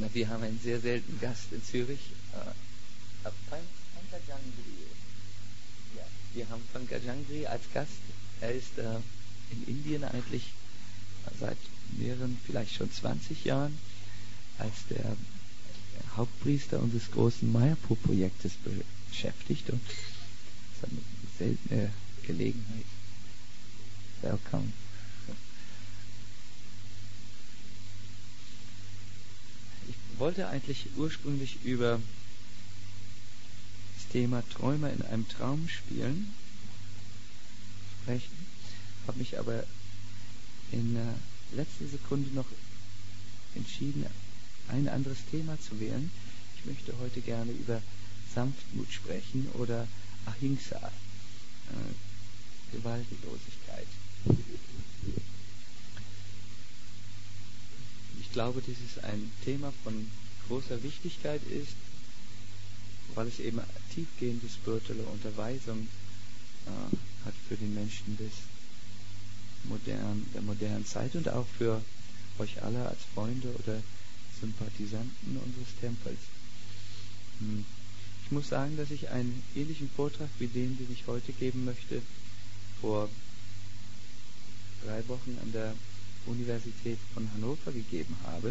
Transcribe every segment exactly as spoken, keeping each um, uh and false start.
Wir haben einen sehr seltenen Gast in Zürich. Äh, Pankaj Jangri. Ja, wir haben Pankaj Jangri als Gast. Er ist äh, in Indien eigentlich seit mehreren, vielleicht schon zwanzig Jahren, als der, der Hauptpriester unseres großen Mayapur-Projektes beschäftigt. Und das ist eine seltene Gelegenheit. Welcome. Ich wollte eigentlich ursprünglich über das Thema Träume in einem Traum spielen, sprechen, habe mich aber in äh, letzter Sekunde noch entschieden, ein anderes Thema zu wählen. Ich möchte heute gerne über Sanftmut sprechen oder Ahimsa, äh, Gewaltlosigkeit. Ich glaube, dass es ein Thema von großer Wichtigkeit ist, weil es eben tiefgehende spirituelle Unterweisung äh, hat für den Menschen des modern, der modernen Zeit und auch für euch alle als Freunde oder Sympathisanten unseres Tempels. Hm. Ich muss sagen, dass ich einen ähnlichen Vortrag wie den, den ich heute geben möchte, vor drei Wochen an der Universität von Hannover gegeben habe.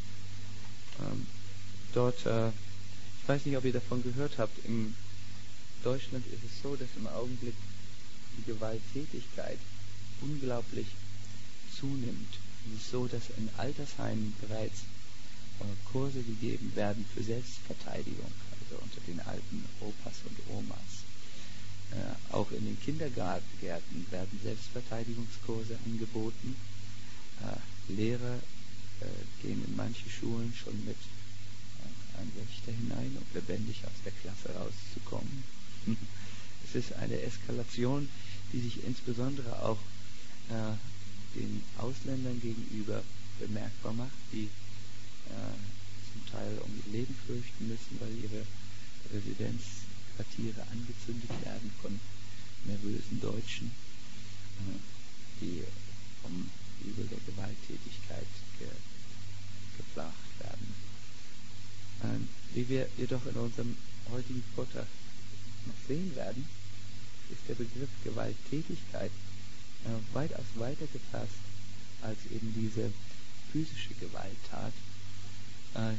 Ähm, dort, äh, ich weiß nicht, ob ihr davon gehört habt, in Deutschland ist es so, dass im Augenblick die Gewalttätigkeit unglaublich zunimmt. Es ist so, dass in Altersheimen bereits äh, Kurse gegeben werden für Selbstverteidigung, also unter den alten Opas und Omas. Äh, auch in den Kindergärten werden Selbstverteidigungskurse angeboten. Äh, Lehrer äh, gehen in manche Schulen schon mit äh, einem Wächter hinein, um lebendig aus der Klasse rauszukommen. Es ist eine Eskalation, die sich insbesondere auch äh, den Ausländern gegenüber bemerkbar macht, die äh, zum Teil um ihr Leben fürchten müssen, weil ihre Residenzquartiere angezündet werden von nervösen Deutschen, äh, die um Übel der Gewalttätigkeit ge, geplagt werden. Ähm, wie wir jedoch in unserem heutigen Vortrag noch sehen werden, ist der Begriff Gewalttätigkeit äh, weitaus weiter gefasst als eben diese physische Gewalttat. Äh,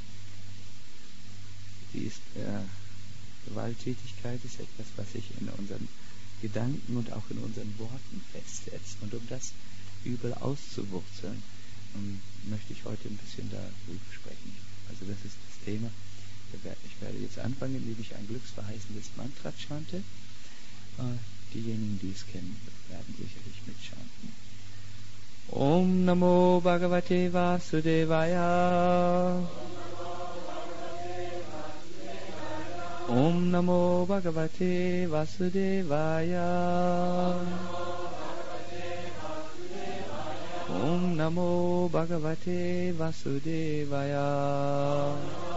die ist, äh, Gewalttätigkeit ist etwas, was sich in unseren Gedanken und auch in unseren Worten festsetzt. Und um das Übel auszuwurzeln, um, möchte ich heute ein bisschen darüber sprechen. Also das ist das Thema. Ich werde jetzt anfangen, indem ich ein glücksverheißendes Mantra chante. Äh, diejenigen, die es kennen, werden sicherlich mitchanten. Om Namo Bhagavate Vasudevaya. Om Namo Bhagavate Vasudevaya. Om Namo Bhagavate Vasudevaya.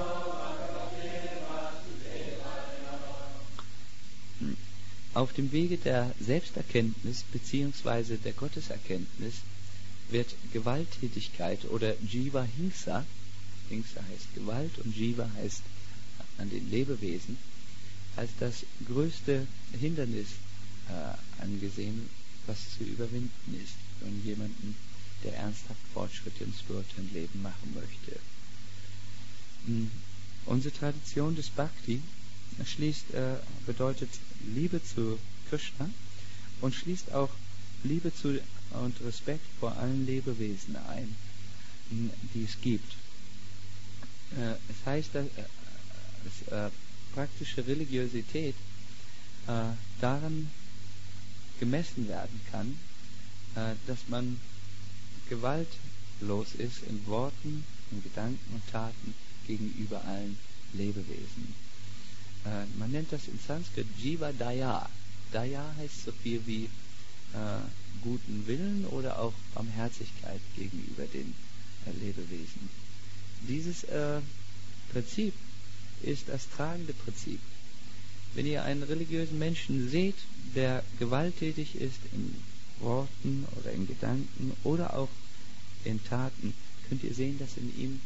Auf dem Wege der Selbsterkenntnis bzw. der Gotteserkenntnis wird Gewalttätigkeit oder Jiva Hingsa, Hingsa heißt Gewalt und Jiva heißt an den Lebewesen, als das größte Hindernis äh, angesehen, was zu überwinden ist von jemandem, der ernsthaft Fortschritte im spirituellen Leben machen möchte. Mhm. Unsere Tradition des Bhakti schließt, äh, bedeutet Liebe zu Krishna und schließt auch Liebe zu und Respekt vor allen Lebewesen ein, die es gibt. Äh, es heißt, dass, äh, dass äh, praktische Religiosität äh, daran gemessen werden kann, äh, dass man gewaltlos ist in Worten, in Gedanken und Taten gegenüber allen Lebewesen. Äh, man nennt das in Sanskrit Jiva Daya. Daya heißt so viel wie äh, guten Willen oder auch Barmherzigkeit gegenüber den äh, Lebewesen. Dieses äh, Prinzip ist das tragende Prinzip. Wenn ihr einen religiösen Menschen seht, der gewalttätig ist in Worten oder in Gedanken oder auch in Taten, könnt ihr sehen, dass in ihm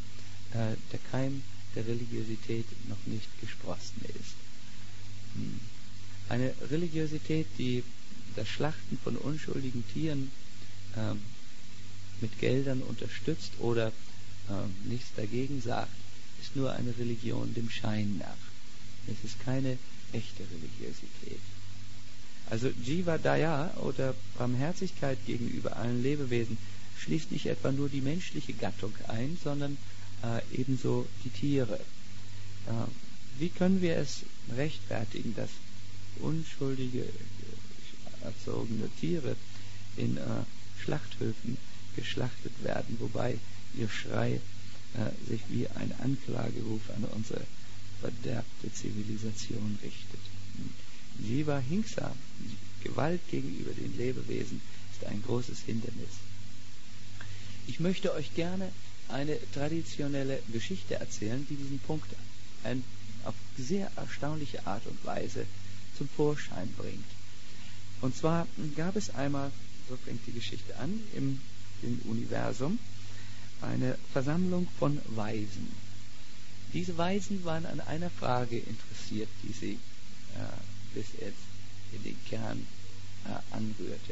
äh, der Keim der Religiosität noch nicht gesprossen ist. Hm. Eine Religiosität, die das Schlachten von unschuldigen Tieren äh, mit Geldern unterstützt oder äh, nichts dagegen sagt, ist nur eine Religion dem Schein nach. Es ist keine echte Religiosität. Also Jiva Daya oder Barmherzigkeit gegenüber allen Lebewesen schließt nicht etwa nur die menschliche Gattung ein, sondern äh, ebenso die Tiere. Äh, wie können wir es rechtfertigen, dass unschuldige, erzogene Tiere in äh, Schlachthöfen geschlachtet werden, wobei ihr Schrei äh, sich wie ein Anklageruf an unsere verderbte Zivilisation richtet. Jiva Hingsa, Gewalt gegenüber den Lebewesen, ist ein großes Hindernis. Ich möchte euch gerne eine traditionelle Geschichte erzählen, die diesen Punkt ein, auf sehr erstaunliche Art und Weise zum Vorschein bringt. Und zwar gab es einmal, so fängt die Geschichte an, im, im Universum eine Versammlung von Weisen. Diese Weisen waren an einer Frage interessiert, die sie äh, bis jetzt in den Kern äh, anrührte.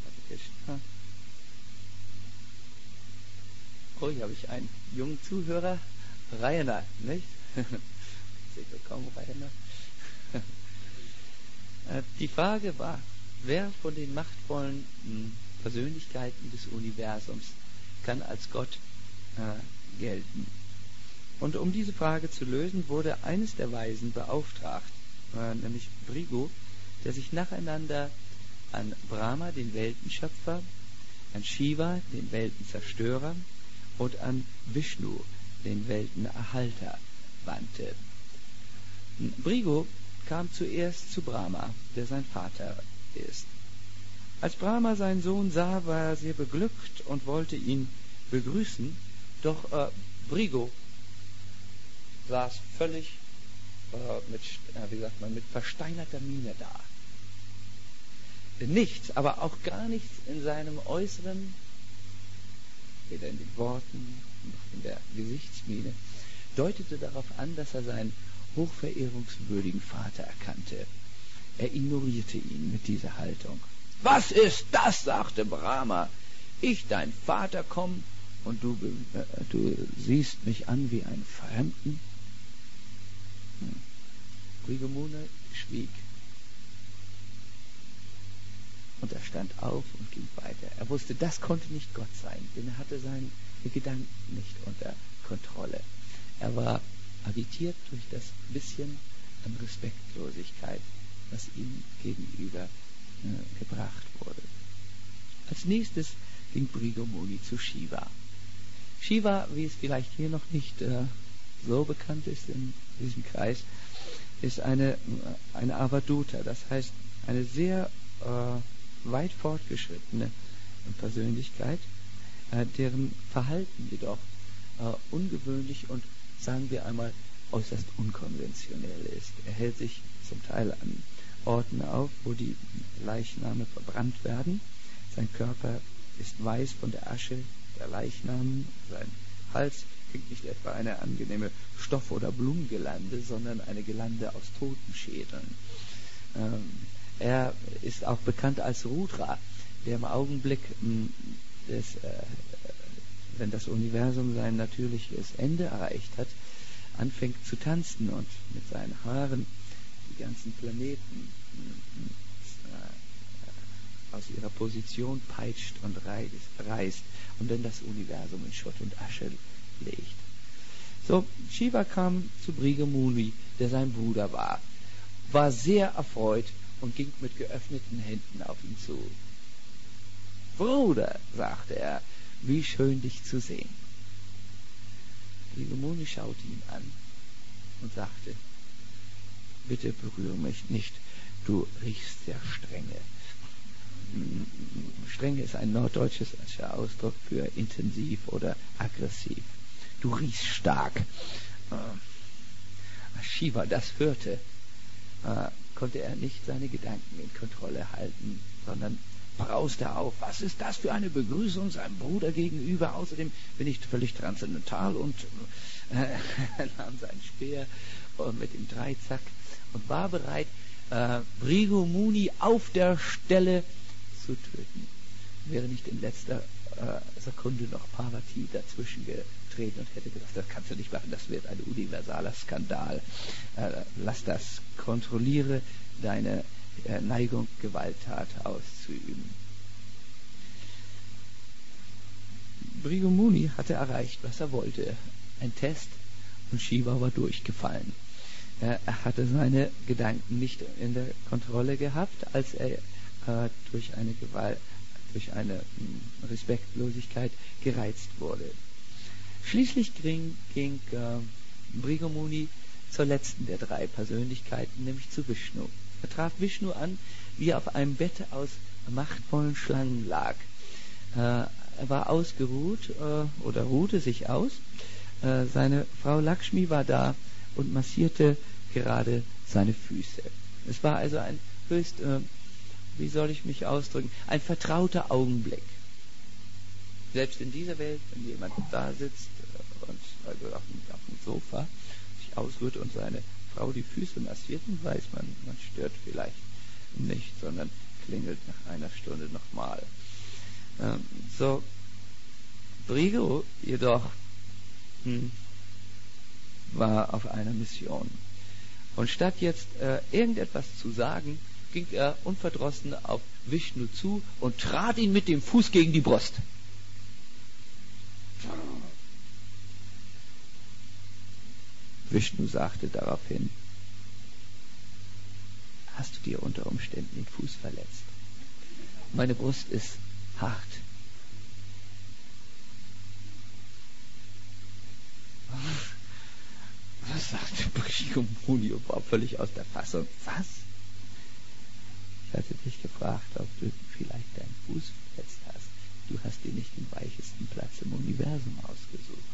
Oh, hier habe ich einen jungen Zuhörer, Rainer, nicht? Herzlich willkommen, Rainer. äh, die Frage war, wer von den machtvollen mh, Persönlichkeiten des Universums kann als Gott äh, gelten? Und um diese Frage zu lösen, wurde eines der Weisen beauftragt, äh, nämlich Brigu, der sich nacheinander an Brahma, den Weltenschöpfer, an Shiva, den Weltenzerstörer, und an Vishnu, den Weltenerhalter, wandte. Brigu kam zuerst zu Brahma, der sein Vater ist. Als Brahma seinen Sohn sah, war er sehr beglückt und wollte ihn begrüßen, doch äh, Brigu saß völlig äh, mit, äh, wie sagt man, mit versteinerter Miene da. Nichts, aber auch gar nichts in seinem Äußeren, weder in den Worten noch in der Gesichtsmiene, deutete darauf an, dass er seinen hochverehrungswürdigen Vater erkannte. Er ignorierte ihn mit dieser Haltung. »Was ist das?« sagte Brahma. »Ich, dein Vater, komm und du, äh, du siehst mich an wie einen Fremden?« Hm. Brigu Muni schwieg. Und er stand auf und ging weiter. Er wusste, das konnte nicht Gott sein, denn er hatte seine Gedanken nicht unter Kontrolle. Er war agitiert durch das bisschen an Respektlosigkeit, was ihm gegenüber äh, gebracht wurde. Als nächstes ging Brigu Muni zu Shiva. Shiva, wie es vielleicht hier noch nicht äh, so bekannt ist in diesem Kreis, ist eine, eine Avaduta, das heißt eine sehr äh, weit fortgeschrittene Persönlichkeit, äh, deren Verhalten jedoch äh, ungewöhnlich und, sagen wir einmal, äußerst unkonventionell ist. Er hält sich zum Teil an Orten auf, wo die Leichname verbrannt werden. Sein Körper ist weiß von der Asche der Leichnamen. Sein Hals kriegt nicht etwa eine angenehme Stoff- oder Blumengirlande, sondern eine Girlande aus Totenschädeln. Ähm, Er ist auch bekannt als Rudra, der im Augenblick, des, äh, wenn das Universum sein natürliches Ende erreicht hat, anfängt zu tanzen und mit seinen Haaren die ganzen Planeten äh, aus ihrer Position peitscht und reißt und dann das Universum in Schutt und Asche legt. So, Shiva kam zu Brigu Muni, der sein Bruder war, war sehr erfreut und ging mit geöffneten Händen auf ihn zu. »Bruder«, sagte er, »wie schön, dich zu sehen.« Brigu Muni schaute ihn an und sagte, »Bitte berühre mich nicht, du riechst sehr strenge.« Strenge ist ein norddeutscher Ausdruck für intensiv oder aggressiv. »Du riechst stark.« Als Shiva das hörte, äh, konnte er nicht seine Gedanken in Kontrolle halten, sondern brauste auf. Was ist das für eine Begrüßung seinem Bruder gegenüber? Außerdem bin ich völlig transzendental und Er nahm seinen Speer mit dem Dreizack und war bereit, äh, Brigu Muni auf der Stelle zu töten. Wäre nicht in letzter äh, Sekunde noch Parvati dazwischen getreten und hätte gesagt, das kannst du nicht machen, das wird ein universaler Skandal. Äh, lass das, kontrolliere deine äh, Neigung, Gewalttat auszuüben. Brigu Muni hatte erreicht, was er wollte. Ein Test, und Shiva war durchgefallen. Er hatte seine Gedanken nicht in der Kontrolle gehabt, als er äh, durch eine Gewalt, durch eine mh, Respektlosigkeit gereizt wurde. Schließlich ging, ging äh, Brigu Muni zur letzten der drei Persönlichkeiten, nämlich zu Vishnu. Er traf Vishnu an, wie er auf einem Bett aus machtvollen Schlangen lag. Äh, er war ausgeruht äh, oder ruhte sich aus. Äh, seine Frau Lakshmi war da und massierte gerade seine Füße. Es war also ein höchst, äh, wie soll ich mich ausdrücken, ein vertrauter Augenblick. Selbst in dieser Welt, wenn jemand da sitzt äh, und also auf dem, auf dem Sofa sich ausruht und seine Frau die Füße massiert, weiß man, man stört vielleicht nicht, sondern klingelt nach einer Stunde nochmal. Ähm, so, Brigu jedoch hm, war auf einer Mission. Und statt jetzt äh, irgendetwas zu sagen, ging er unverdrossen auf Vishnu zu und trat ihn mit dem Fuß gegen die Brust. Vishnu sagte daraufhin, hast du dir unter Umständen den Fuß verletzt? Meine Brust ist hart. Was sagte Brigu Muni und war völlig aus der Fassung? Was? Ich hatte dich gefragt, ob du vielleicht deinen Fuß verletzt hast. Du hast dir nicht den weichesten Platz im Universum ausgesucht.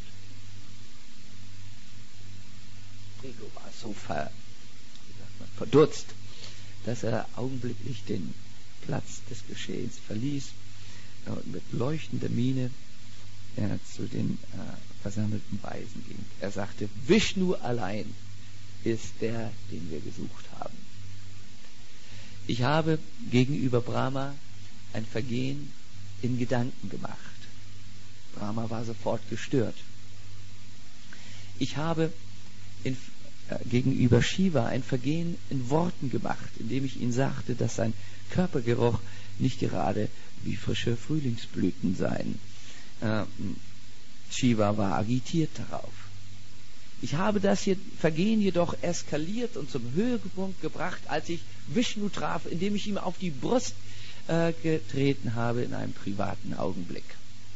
Brigu war so ver, wie sagt man, verdutzt, dass er augenblicklich den Platz des Geschehens verließ und mit leuchtender Miene er zu den äh, versammelten Weisen ging. Er sagte, Vishnu allein ist der, den wir gesucht haben. Ich habe gegenüber Brahma ein Vergehen in Gedanken gemacht. Brahma war sofort gestört. Ich habe in, äh, gegenüber Shiva ein Vergehen in Worten gemacht, indem ich ihm sagte, dass sein Körpergeruch nicht gerade wie frische Frühlingsblüten seien. Äh, Shiva war agitiert darauf. Ich habe das hier, Vergehen jedoch eskaliert und zum Höhepunkt gebracht, als ich Vishnu traf, indem ich ihm auf die Brust äh, getreten habe in einem privaten Augenblick.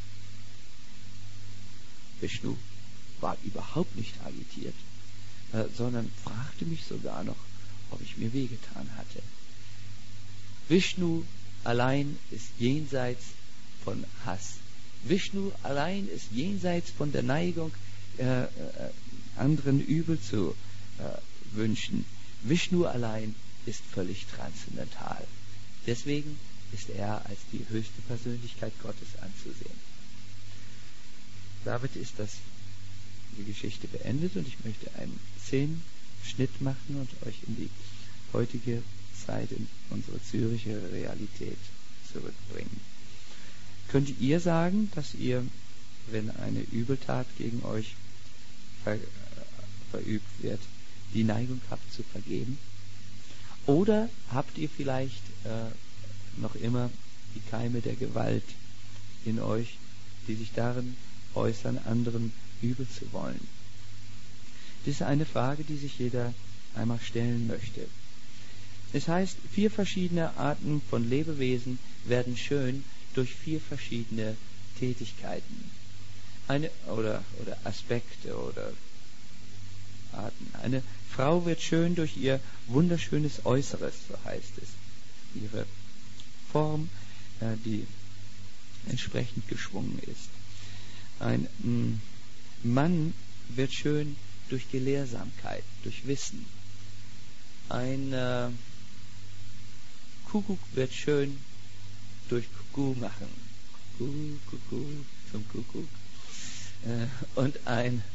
Vishnu war überhaupt nicht agitiert, äh, sondern fragte mich sogar noch, ob ich mir wehgetan hatte. Vishnu allein ist jenseits von Hass. Vishnu allein ist jenseits von der Neigung, äh, äh, anderen übel zu äh, wünschen. Vishnu allein ist völlig transzendental. Deswegen ist er als die höchste Persönlichkeit Gottes anzusehen. Damit ist das die Geschichte beendet und ich möchte einen Szenenschnitt machen und euch in die heutige Zeit, in unsere Züricher Realität zurückbringen. Könnt ihr sagen, dass ihr, wenn eine Übeltat gegen euch ver, äh, verübt wird, die Neigung habt zu vergeben? Oder habt ihr vielleicht äh, noch immer die Keime der Gewalt in euch, die sich darin äußern, anderen übel zu wollen? Das ist eine Frage, die sich jeder einmal stellen möchte. Es heißt, vier verschiedene Arten von Lebewesen werden schön durch vier verschiedene Tätigkeiten. Eine, oder, oder Aspekte oder Arten. Eine Frau wird schön durch ihr wunderschönes Äußeres, so heißt es. Ihre Form, äh, die entsprechend geschwungen ist. Ein mh, Mann wird schön durch Gelehrsamkeit, durch Wissen. Ein äh, Kuckuck wird schön durch Kuckuck machen. Kuckuck, Kuckuck, zum Kuckuck. Äh, und ein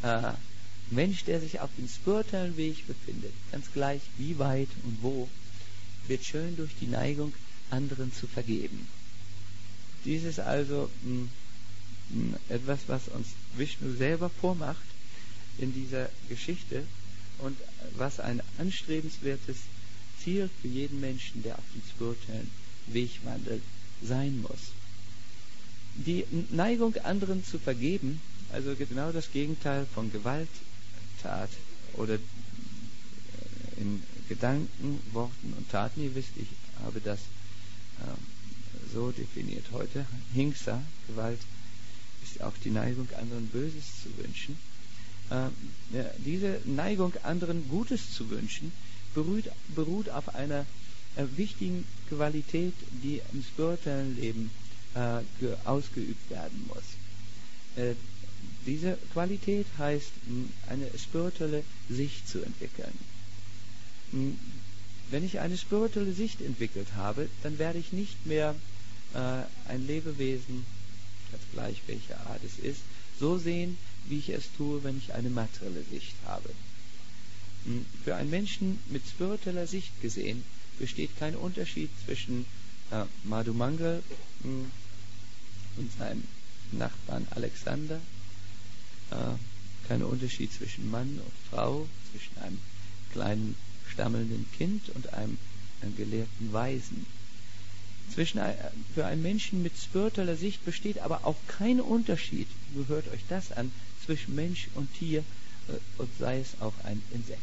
äh, Mensch, der sich auf dem spirituellen Weg befindet, ganz gleich wie weit und wo, wird schön durch die Neigung, anderen zu vergeben. Dies ist also mh, mh, etwas, was uns Vishnu selber vormacht in dieser Geschichte und was ein anstrebenswertes Ziel für jeden Menschen, der auf dem spirituellen Weg wandelt, sein muss. Die Neigung, anderen zu vergeben, also genau das Gegenteil von Gewalttat oder in Gedanken, Worten und Taten. Ihr wisst, ich habe das äh, so definiert heute. Hingsa, Gewalt, ist auch die Neigung, anderen Böses zu wünschen. Äh, ja, diese Neigung, anderen Gutes zu wünschen, beruht, beruht auf einer äh, wichtigen Qualität, die im spirituellen Leben äh, ge- ausgeübt werden muss. Äh, diese Qualität heißt, eine spirituelle Sicht zu entwickeln. Wenn ich eine spirituelle Sicht entwickelt habe, dann werde ich nicht mehr äh, ein Lebewesen, ganz gleich welche Art es ist, so sehen, wie ich es tue, wenn ich eine materielle Sicht habe. Für einen Menschen mit spiritueller Sicht gesehen besteht kein Unterschied zwischen äh, Madhu Mangal mh, und seinem Nachbarn Alexander, äh, kein Unterschied zwischen Mann und Frau, zwischen einem kleinen stammelnden Kind und einem, einem gelehrten Weisen. Zwischen, für einen Menschen mit spiritueller Sicht besteht aber auch kein Unterschied, nur hört euch das an, zwischen Mensch und Tier äh, und sei es auch ein Insekt.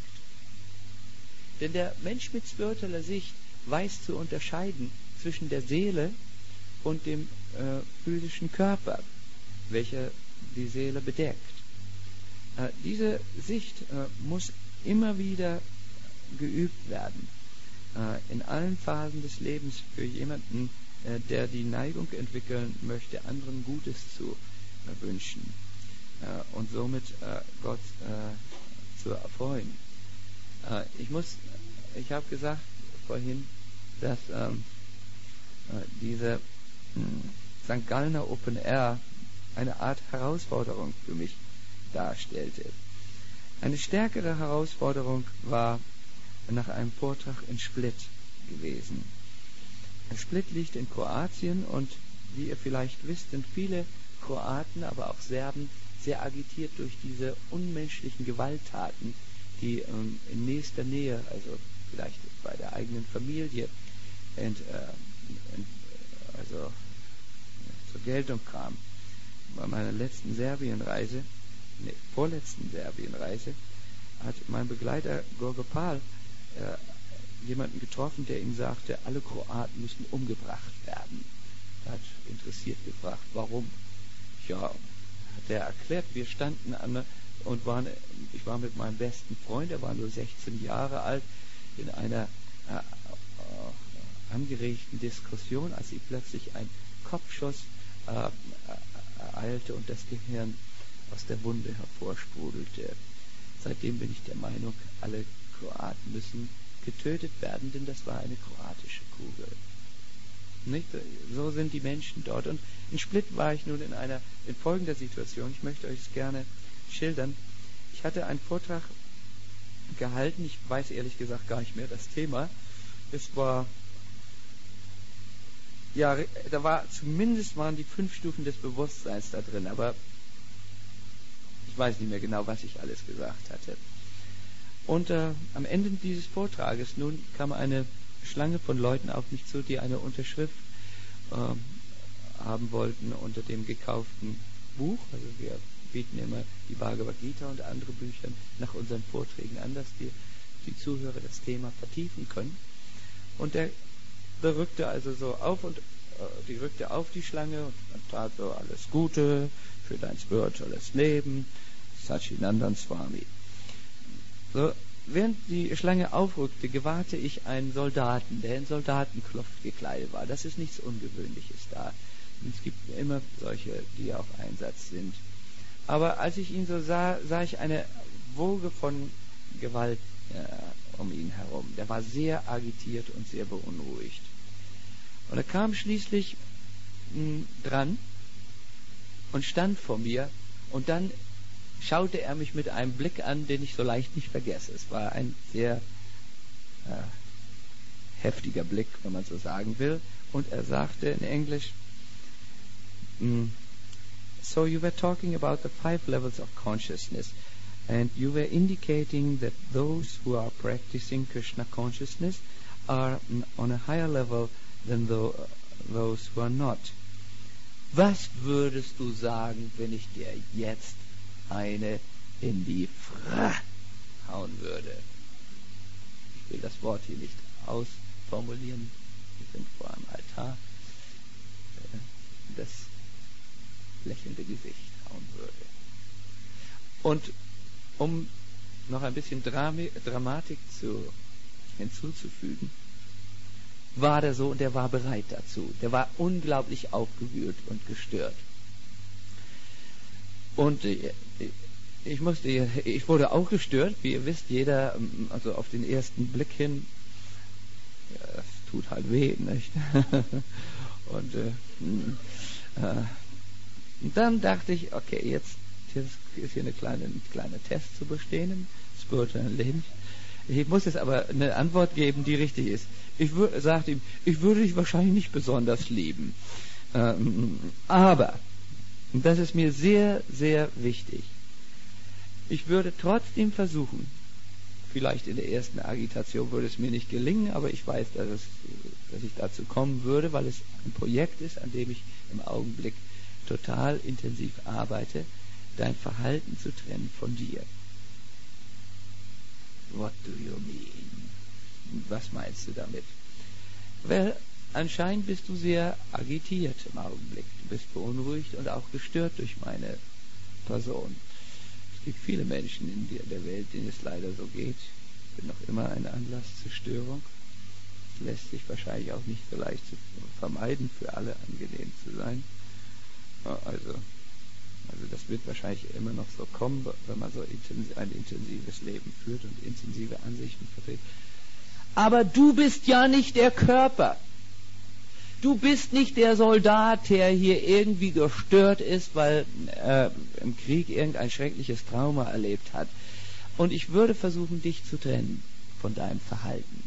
Denn der Mensch mit spiritueller Sicht weiß zu unterscheiden zwischen der Seele und dem äh, physischen Körper, welcher die Seele bedeckt. Äh, diese Sicht äh, muss immer wieder geübt werden, äh, in allen Phasen des Lebens für jemanden, äh, der die Neigung entwickeln möchte, anderen Gutes zu äh, wünschen äh, und somit äh, Gott äh, zu erfreuen. Äh, ich muss, ich habe gesagt vorhin, dass ähm, äh, diese mh, Sankt Gallner Open Air eine Art Herausforderung für mich darstellte. Eine stärkere Herausforderung war nach einem Vortrag in Split gewesen. Split liegt in Kroatien und wie ihr vielleicht wisst, sind viele Kroaten, aber auch Serben sehr agitiert durch diese unmenschlichen Gewalttaten, die ähm, in nächster Nähe, also vielleicht bei der eigenen Familie, ent, äh, ent, also zur Geltung kamen. Bei meiner letzten Serbienreise, nee, vorletzten Serbienreise, hat mein Begleiter Gorgopal äh, jemanden getroffen, der ihm sagte, alle Kroaten müssen umgebracht werden. Er hat interessiert gefragt, warum? Ja, hat er erklärt, wir standen an und waren, ich war mit meinem besten Freund, er war nur sechzehn Jahre alt, in einer äh, äh, angeregten Diskussion, als ihm plötzlich ein Kopfschuss äh, ereilte und das Gehirn aus der Wunde hervorsprudelte. Seitdem bin ich der Meinung, alle Kroaten müssen getötet werden, denn das war eine kroatische Kugel. Nicht? So sind die Menschen dort. Und in Split war ich nun in einer, in folgender Situation. Ich möchte euch es gerne schildern. Ich hatte einen Vortrag gehalten. Ich weiß ehrlich gesagt gar nicht mehr das Thema. Es war, ja, da war, zumindest waren die fünf Stufen des Bewusstseins da drin, aber ich weiß nicht mehr genau, was ich alles gesagt hatte. Und äh, am Ende dieses Vortrages nun kam eine Schlange von Leuten auf mich zu, die eine Unterschrift äh, haben wollten unter dem gekauften Buch. Also wir bieten immer die Bhagavad Gita und andere Bücher nach unseren Vorträgen an, dass die, die Zuhörer das Thema vertiefen können. Und der, der rückte also so auf und äh, die rückte auf die Schlange und tat so alles Gute für dein spirituelles Leben, Satchidananda Swami. So, während die Schlange aufrückte, gewahrte ich einen Soldaten, der in Soldatenkluft gekleidet war. Das ist nichts Ungewöhnliches da. Und es gibt immer solche, die auf Einsatz sind. Aber als ich ihn so sah, sah ich eine Woge von Gewalt äh, um ihn herum. Der war sehr agitiert und sehr beunruhigt. Und er kam schließlich mh, dran und stand vor mir und dann schaute er mich mit einem Blick an, den ich so leicht nicht vergesse. Es war ein sehr äh, heftiger Blick, wenn man so sagen will. Und er sagte in Englisch, so you were talking about the five levels of consciousness, and you were indicating that those who are practicing Krishna consciousness are on a higher level than the, those who are not. Was würdest du sagen, wenn ich dir jetzt eine in die Fra hauen würde? Ich will das Wort hier nicht ausformulieren. Wir sind vor einem Altar. Das lächelnde Gesicht hauen würde. Und um noch ein bisschen Drami- Dramatik zu, hinzuzufügen, war der so, und der war bereit dazu. Der war unglaublich aufgewühlt und gestört. Und äh, ich musste, ich wurde auch gestört, wie ihr wisst, jeder, also auf den ersten Blick hin, ja, das tut halt weh, nicht? Und äh, äh, und dann dachte ich, okay, jetzt, jetzt ist hier eine kleine, ein kleiner Test zu bestehen im spirituellen Leben. Ich muss jetzt aber eine Antwort geben, die richtig ist. Ich wür- sagte ihm, ich würde dich wahrscheinlich nicht besonders lieben. Ähm, aber, und das ist mir sehr, sehr wichtig, ich würde trotzdem versuchen, vielleicht in der ersten Agitation würde es mir nicht gelingen, aber ich weiß, dass, es, dass ich dazu kommen würde, weil es ein Projekt ist, an dem ich im Augenblick total intensiv arbeite, dein Verhalten zu trennen von dir. What do you mean? Was meinst du damit? Weil anscheinend bist du sehr agitiert im Augenblick. Du bist beunruhigt und auch gestört durch meine Person. Es gibt viele Menschen in der Welt, denen es leider so geht. Ich bin noch immer ein Anlass zur Störung. Es lässt sich wahrscheinlich auch nicht so leicht zu vermeiden, für alle angenehm zu sein. Also, also das wird wahrscheinlich immer noch so kommen, wenn man so intensiv, ein intensives Leben führt und intensive Ansichten vertritt. Aber du bist ja nicht der Körper. Du bist nicht der Soldat, der hier irgendwie gestört ist, weil äh, im Krieg irgendein schreckliches Trauma erlebt hat. Und ich würde versuchen, dich zu trennen von deinem Verhalten.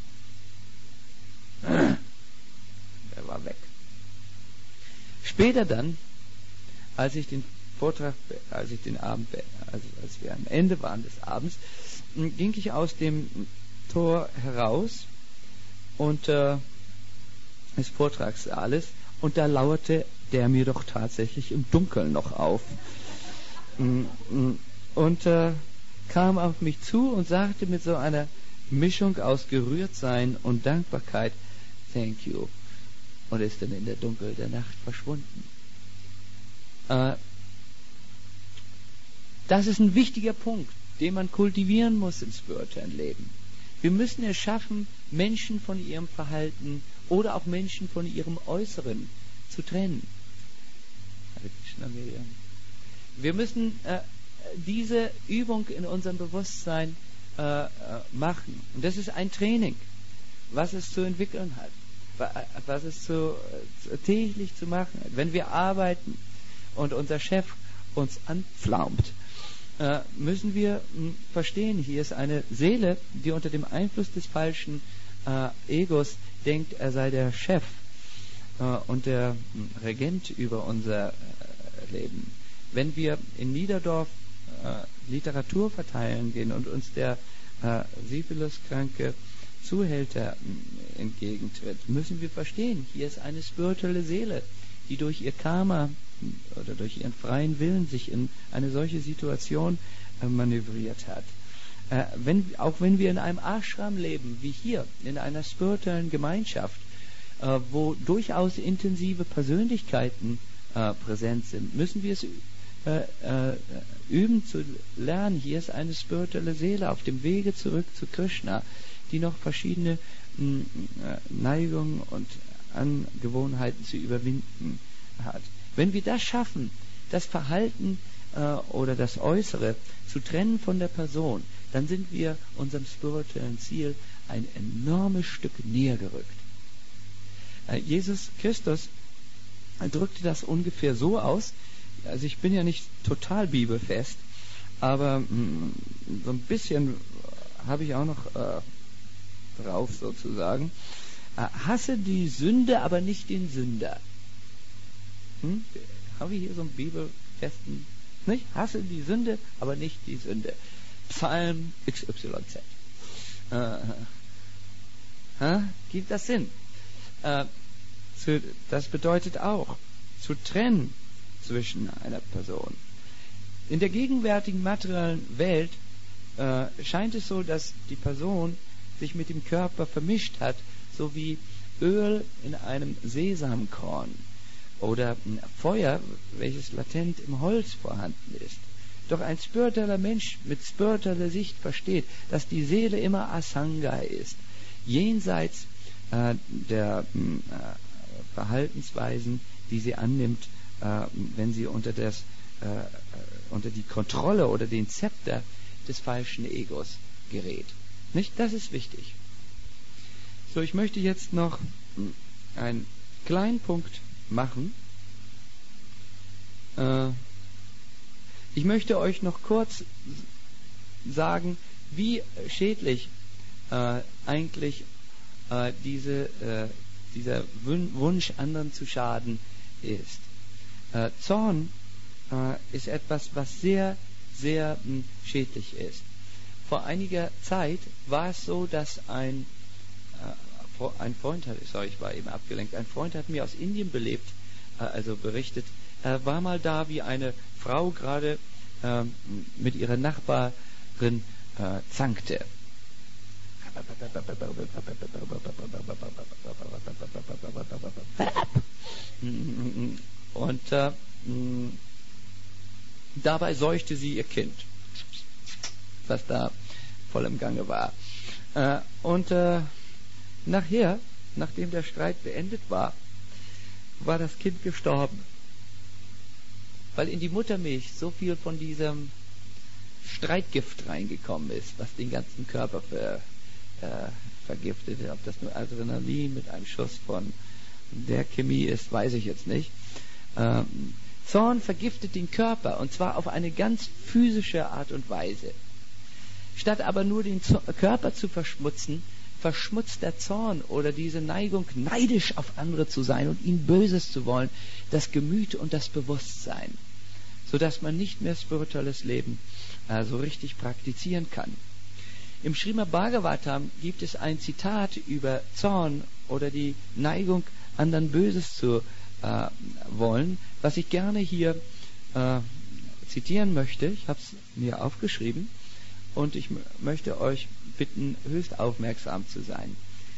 Er war weg. Später dann, als ich den Vortrag, als ich den Abend, also als wir am Ende waren des Abends, ging ich aus dem Tor heraus und äh, des Vortragssaales, und da lauerte der mir doch tatsächlich im Dunkeln noch auf und äh, kam auf mich zu und sagte mit so einer Mischung aus Gerührtsein und Dankbarkeit, thank you, und ist dann in der Dunkel der Nacht verschwunden. Äh, das ist ein wichtiger Punkt, den man kultivieren muss im spirituellen Leben. Wir müssen es schaffen, Menschen von ihrem Verhalten oder auch Menschen von ihrem Äußeren zu trennen. Wir müssen äh, diese Übung in unserem Bewusstsein äh, äh, machen. Und das ist ein Training, was es zu entwickeln hat, was es zu, äh, täglich zu machen hat. Wenn wir arbeiten und unser Chef uns anpflaumt, äh, müssen wir mh, verstehen, hier ist eine Seele, die unter dem Einfluss des falschen äh, Egos denkt, er sei der Chef äh, und der mh, Regent über unser äh, Leben. Wenn wir in Niederdorf äh, Literatur verteilen gehen und uns der äh, Syphiliskranke Zuhälter mh, entgegentritt, müssen wir verstehen, hier ist eine spirituelle Seele, die durch ihr Karma oder durch ihren freien Willen sich in eine solche Situation äh, manövriert hat. Äh, wenn, auch wenn wir in einem Ashram leben, wie hier, in einer spirituellen Gemeinschaft, äh, wo durchaus intensive Persönlichkeiten äh, präsent sind, müssen wir es äh, äh, üben zu lernen. Hier ist eine spirituelle Seele auf dem Wege zurück zu Krishna, die noch verschiedene mh, Neigungen und Angewohnheiten zu überwinden hat. Wenn wir das schaffen, das Verhalten äh, oder das Äußere zu trennen von der Person, dann sind wir unserem spirituellen Ziel ein enormes Stück näher gerückt. Äh, Jesus Christus drückte das ungefähr so aus, also ich bin ja nicht total bibelfest, aber mh, so ein bisschen habe ich auch noch äh, drauf sozusagen. Äh, hasse die Sünde, aber nicht den Sünder. Hm? Haben wir hier so einen Bibelfesten? Nicht? Hasse die Sünde, aber nicht die Sünde. Psalm X Y Z. Äh, äh, gibt das Sinn? Äh, zu, das bedeutet auch, zu trennen zwischen einer Person. In der gegenwärtigen materiellen Welt äh, scheint es so, dass die Person sich mit dem Körper vermischt hat, so wie Öl in einem Sesamkorn oder ein Feuer, welches latent im Holz vorhanden ist. Doch ein spiritueller Mensch mit spiritueller Sicht versteht, dass die Seele immer Asanga ist, jenseits äh, der äh, Verhaltensweisen, die sie annimmt, äh, wenn sie unter, das, äh, unter die Kontrolle oder den Zepter des falschen Egos gerät. Nicht? Das ist wichtig. So, ich möchte jetzt noch einen kleinen Punkt machen. Äh, ich möchte euch noch kurz sagen, wie schädlich äh, eigentlich äh, diese, äh, dieser Wunsch, anderen zu schaden, ist. Äh, Zorn äh, ist etwas, was sehr, sehr mh, schädlich ist. Vor einiger Zeit war es so, dass ein, äh, ein Freund hat, sorry, ich war eben abgelenkt, ein Freund hat mir aus Indien belebt, äh, also berichtet, er war mal da, wie eine Frau gerade äh, mit ihrer Nachbarin äh, zankte. Und äh, dabei seuchte sie ihr Kind, was da voll im Gange war. Äh, und äh, nachher, nachdem der Streit beendet war, war das Kind gestorben, weil in die Muttermilch so viel von diesem Streitgift reingekommen ist, was den ganzen Körper ver, äh, vergiftet. Ob das nur Adrenalin mit einem Schuss von der Chemie ist, weiß ich jetzt nicht. Ähm, Zorn vergiftet den Körper, und zwar auf eine ganz physische Art und Weise. Statt aber nur den Z- Körper zu verschmutzen, verschmutzt der Zorn oder diese Neigung, neidisch auf andere zu sein und ihnen Böses zu wollen, das Gemüt und das Bewusstsein, sodass man nicht mehr spirituelles Leben äh, so richtig praktizieren kann. Im Srimad Bhagavatam gibt es ein Zitat über Zorn oder die Neigung, anderen Böses zu äh, wollen, was ich gerne hier äh, zitieren möchte. Ich habe es mir aufgeschrieben und ich m- möchte euch bitten, höchst aufmerksam zu sein.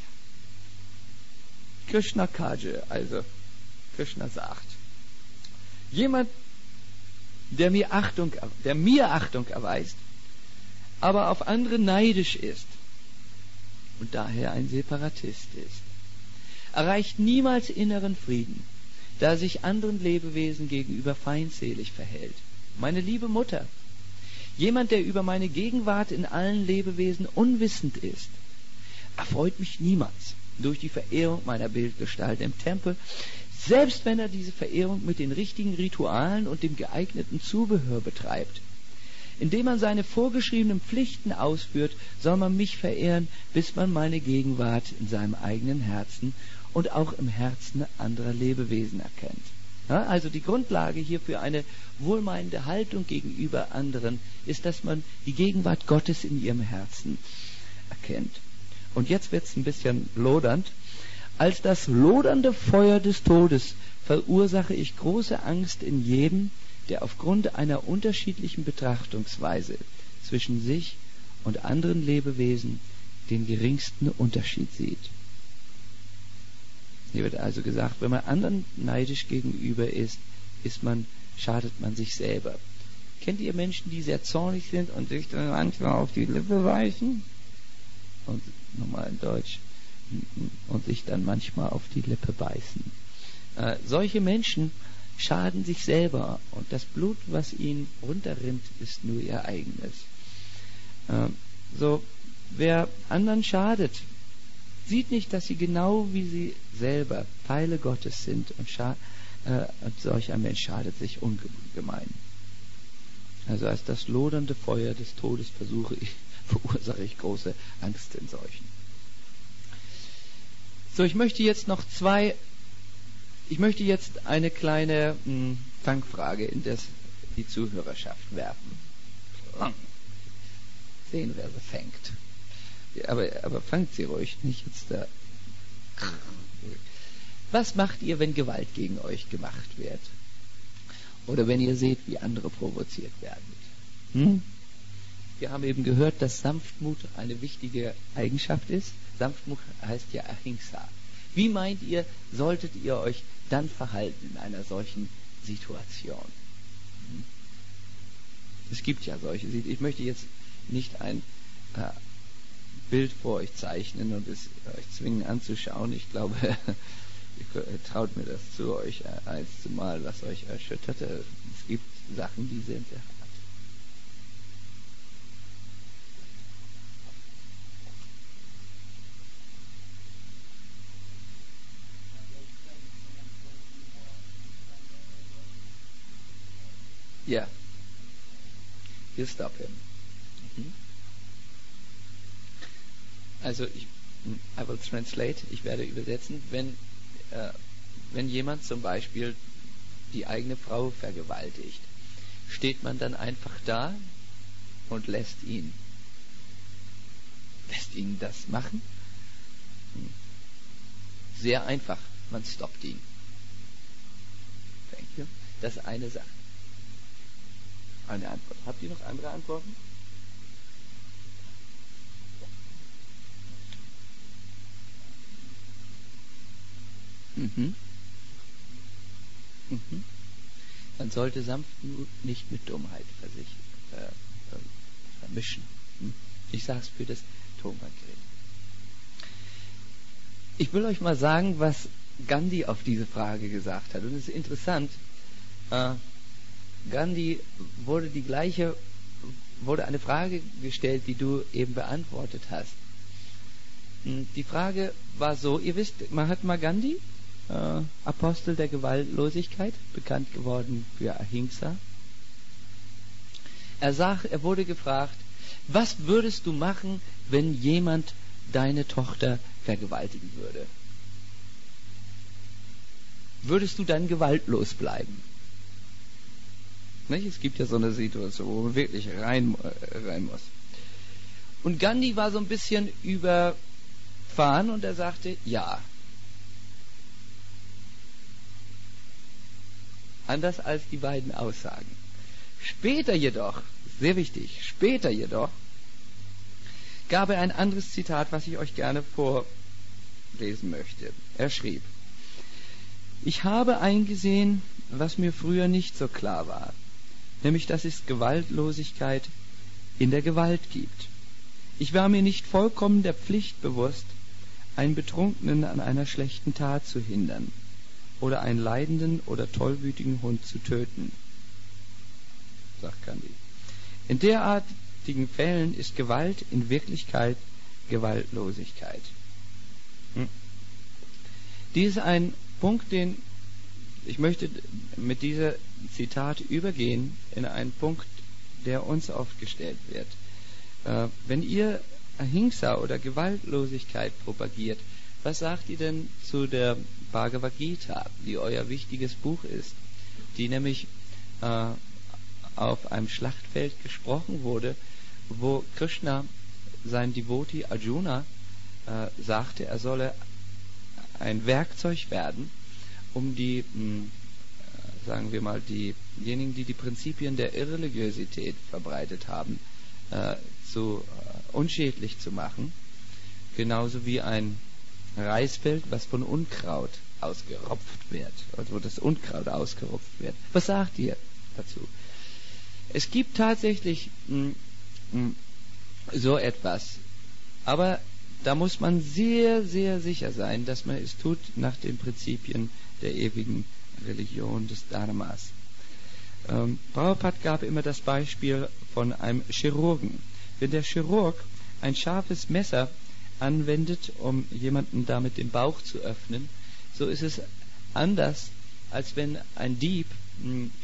Krishna Kaje, also Krishna sagt, jemand, der mir Achtung, der mir Achtung erweist, aber auf andere neidisch ist und daher ein Separatist ist, erreicht niemals inneren Frieden, da er sich anderen Lebewesen gegenüber feindselig verhält. Meine liebe Mutter, jemand, der über meine Gegenwart in allen Lebewesen unwissend ist, erfreut mich niemals durch die Verehrung meiner Bildgestalt im Tempel, selbst wenn er diese Verehrung mit den richtigen Ritualen und dem geeigneten Zubehör betreibt. Indem man seine vorgeschriebenen Pflichten ausführt, soll man mich verehren, bis man meine Gegenwart in seinem eigenen Herzen und auch im Herzen anderer Lebewesen erkennt. Ja, also die Grundlage hier für eine wohlmeinende Haltung gegenüber anderen ist, dass man die Gegenwart Gottes in ihrem Herzen erkennt. Und jetzt wird es ein bisschen lodernd. Als das lodernde Feuer des Todes verursache ich große Angst in jedem, der aufgrund einer unterschiedlichen Betrachtungsweise zwischen sich und anderen Lebewesen den geringsten Unterschied sieht. Hier wird also gesagt, wenn man anderen neidisch gegenüber ist, ist man, schadet man sich selber. Kennt ihr Menschen, die sehr zornig sind und sich dann manchmal auf die Lippe beißen? Und nochmal in Deutsch. Und sich dann manchmal auf die Lippe beißen. Äh, solche Menschen schaden sich selber und das Blut, was ihnen runterrinnt, ist nur ihr eigenes. Äh, so, wer anderen schadet, sieht nicht, dass sie genau wie sie selber Teile Gottes sind und, scha- äh, und solch ein Mensch schadet sich ungemein. Also als das lodernde Feuer des Todes versuche ich, verursache ich große Angst in solchen. So, ich möchte jetzt noch zwei, ich möchte jetzt eine kleine mh, Fangfrage in das, die Zuhörerschaft werfen. Sehen, wer sie fängt. Ja, aber, aber fangt sie ruhig, nicht jetzt da. Was macht ihr, wenn Gewalt gegen euch gemacht wird? Oder wenn ihr seht, wie andere provoziert werden? Hm? Wir haben eben gehört, dass Sanftmut eine wichtige Eigenschaft ist. Sanftmut heißt ja Ahimsa. Wie meint ihr, solltet ihr euch dann verhalten in einer solchen Situation? Hm? Es gibt ja solche. Ich möchte jetzt nicht ein äh, Bild vor euch zeichnen und es euch zwingen anzuschauen. Ich glaube, ihr traut mir das zu, euch eins zu mal, was euch erschüttert. Es gibt Sachen, die sind sehr hart. Yeah. You stop him. Mhm. Also ich, I will translate, ich werde übersetzen, wenn, äh, wenn jemand zum Beispiel die eigene Frau vergewaltigt, steht man dann einfach da und lässt ihn, lässt ihn das machen? Sehr einfach, man stoppt ihn. Thank you. Das ist eine Sache. Eine Antwort. Habt ihr noch andere Antworten? Mhm. Mhm. Man sollte Sanftmut nicht mit Dummheit versich, äh, äh, vermischen. Hm? Ich sage es für das Tonbandgerät. Ich will euch mal sagen, was Gandhi auf diese Frage gesagt hat. Und es ist interessant. Äh, Gandhi wurde die gleiche, wurde eine Frage gestellt, die du eben beantwortet hast. Die Frage war so, ihr wisst, Mahatma Gandhi, äh, Apostel der Gewaltlosigkeit, bekannt geworden für Ahimsa. Er sagt, er wurde gefragt, was würdest du machen, wenn jemand deine Tochter vergewaltigen würde? Würdest du dann gewaltlos bleiben? Nicht? Es gibt ja so eine Situation, wo man wirklich rein, äh, rein muss. Und Gandhi war so ein bisschen überfahren und er sagte, ja. Anders als die beiden Aussagen. Später jedoch, sehr wichtig, später jedoch, gab er ein anderes Zitat, was ich euch gerne vorlesen möchte. Er schrieb, ich habe eingesehen, was mir früher nicht so klar war, nämlich dass es Gewaltlosigkeit in der Gewalt gibt. Ich war mir nicht vollkommen der Pflicht bewusst, einen Betrunkenen an einer schlechten Tat zu hindern oder einen leidenden oder tollwütigen Hund zu töten, sagt Gandhi. In derartigen Fällen ist Gewalt in Wirklichkeit Gewaltlosigkeit. Hm. Dies ist ein Punkt, den ich möchte mit dieser Zitat übergehen in einen Punkt, der uns oft gestellt wird. Äh, wenn ihr Ahimsa oder Gewaltlosigkeit propagiert, was sagt ihr denn zu der Bhagavad Gita, die euer wichtiges Buch ist, die nämlich äh, auf einem Schlachtfeld gesprochen wurde, wo Krishna sein Devotee Arjuna äh, sagte, er solle ein Werkzeug werden, um die, mh, sagen wir mal, diejenigen, die die Prinzipien der Irreligiosität verbreitet haben, äh, zu äh, unschädlich zu machen, genauso wie ein Reisfeld, was von Unkraut ausgerupft wird, also wo das Unkraut ausgerupft wird. Was sagt ihr dazu? Es gibt tatsächlich mh, mh, so etwas, aber da muss man sehr, sehr sicher sein, dass man es tut nach den Prinzipien der ewigen Religion des Dharmas. Ähm, Prabhupada gab immer das Beispiel von einem Chirurgen. Wenn der Chirurg ein scharfes Messer anwendet, um jemanden damit den Bauch zu öffnen, so ist es anders, als wenn ein Dieb mh,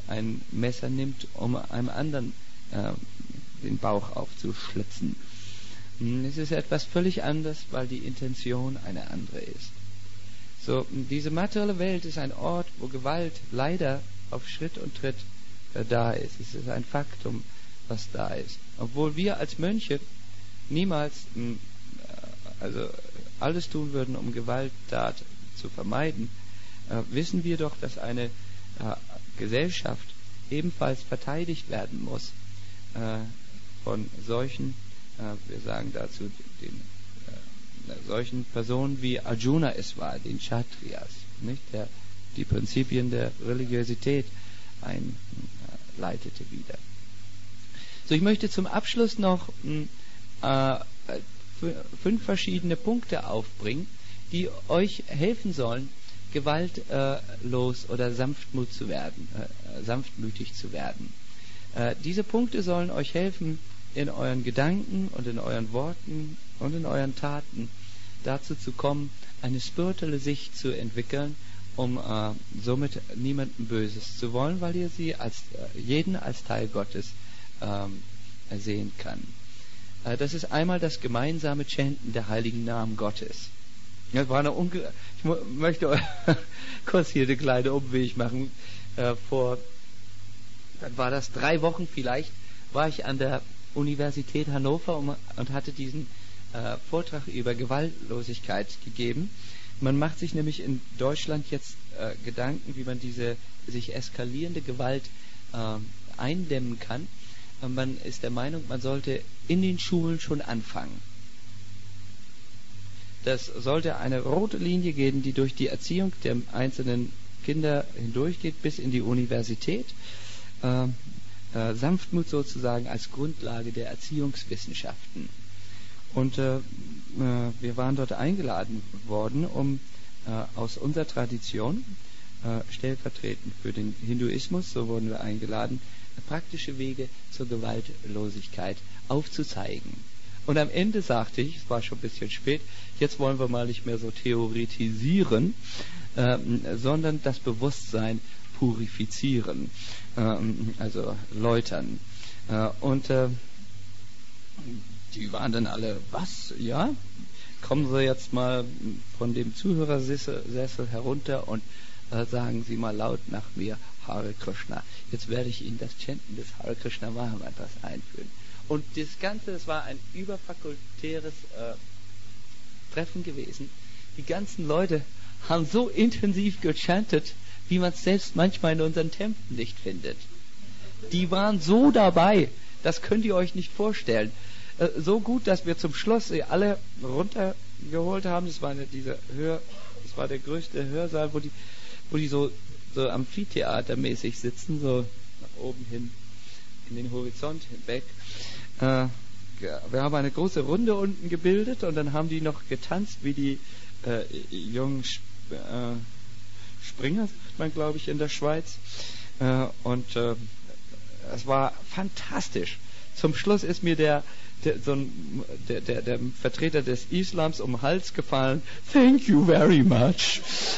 ein Messer nimmt, um einem anderen äh, den Bauch aufzuschlitzen. Es ist etwas völlig anderes, weil die Intention eine andere ist. So, diese materielle Welt ist ein Ort, wo Gewalt leider auf Schritt und Tritt äh, da ist. Es ist ein Faktum, was da ist. Obwohl wir als Mönche niemals mh, also alles tun würden, um Gewalttat zu vermeiden, äh, wissen wir doch, dass eine äh, Gesellschaft ebenfalls verteidigt werden muss äh, von solchen, äh, wir sagen dazu, den äh, solchen Personen wie Arjuna es war, den Kshatriyas, nicht, der die Prinzipien der Religiosität einleitete wieder. So, ich möchte zum Abschluss noch äh, fünf verschiedene Punkte aufbringen, die euch helfen sollen, gewaltlos äh, oder sanftmut zu werden, äh, sanftmütig zu werden. Äh, diese Punkte sollen euch helfen, in euren Gedanken und in euren Worten und in euren Taten dazu zu kommen, eine spirituelle Sicht zu entwickeln, um äh, somit niemandem Böses zu wollen, weil ihr sie als äh, jeden als Teil Gottes ähm, sehen kann. Äh, das ist einmal das gemeinsame Chanten der heiligen Namen Gottes. Das war eine Unge- ich mo- möchte kurz hier eine kleine Umweg machen. Äh, vor, dann war das drei Wochen vielleicht, war ich an der Universität Hannover um, und hatte diesen äh, Vortrag über Gewaltlosigkeit gegeben. Man macht sich nämlich in Deutschland jetzt äh, Gedanken, wie man diese sich eskalierende Gewalt äh, eindämmen kann. Und man ist der Meinung, man sollte in den Schulen schon anfangen. Das sollte eine rote Linie geben, die durch die Erziehung der einzelnen Kinder hindurchgeht bis in die Universität. Äh, äh, Sanftmut sozusagen als Grundlage der Erziehungswissenschaften. Und äh, äh, wir waren dort eingeladen worden, um äh, aus unserer Tradition, äh, stellvertretend für den Hinduismus, so wurden wir eingeladen, praktische Wege zur Gewaltlosigkeit aufzuzeigen. Und am Ende sagte ich, es war schon ein bisschen spät, jetzt wollen wir mal nicht mehr so theoretisieren, äh, sondern das Bewusstsein purifizieren, äh, also läutern. Äh, und äh, die waren dann alle, was? Ja? Kommen Sie jetzt mal von dem Zuhörersessel herunter und äh, sagen Sie mal laut nach mir, Hare Krishna. Jetzt werde ich Ihnen das Chanten des Hare Krishna Mahamantras einführen. Und das Ganze, das war ein überfakultäres äh, Treffen gewesen. Die ganzen Leute haben so intensiv gechantet, wie man es selbst manchmal in unseren Tempeln nicht findet. Die waren so dabei, das könnt ihr euch nicht vorstellen. Äh, so gut, dass wir zum Schluss sie alle runtergeholt haben. Das war eine, diese Hör, das war der größte Hörsaal, wo die, wo die so, so amphitheatermäßig sitzen, so nach oben hin in den Horizont hinweg. Äh, wir haben eine große Runde unten gebildet und dann haben die noch getanzt wie die äh, jungen Sp- äh, Springer, sagt man glaube ich in der Schweiz. Äh, und äh, es war fantastisch. Zum Schluss ist mir der Der, so ein, der, der, der Vertreter des Islams um den Hals gefallen. Thank you very much.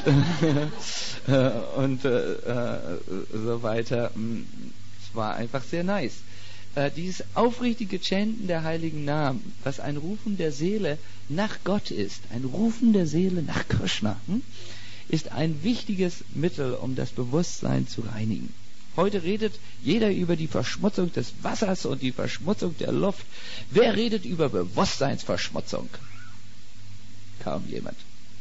Und äh, äh, so weiter. Es war einfach sehr nice. Äh, dieses aufrichtige Chanten der heiligen Namen, was ein Rufen der Seele nach Gott ist, ein Rufen der Seele nach Krishna, hm, ist ein wichtiges Mittel, um das Bewusstsein zu reinigen. Heute redet jeder über die Verschmutzung des Wassers und die Verschmutzung der Luft. Wer redet über Bewusstseinsverschmutzung? Kaum jemand.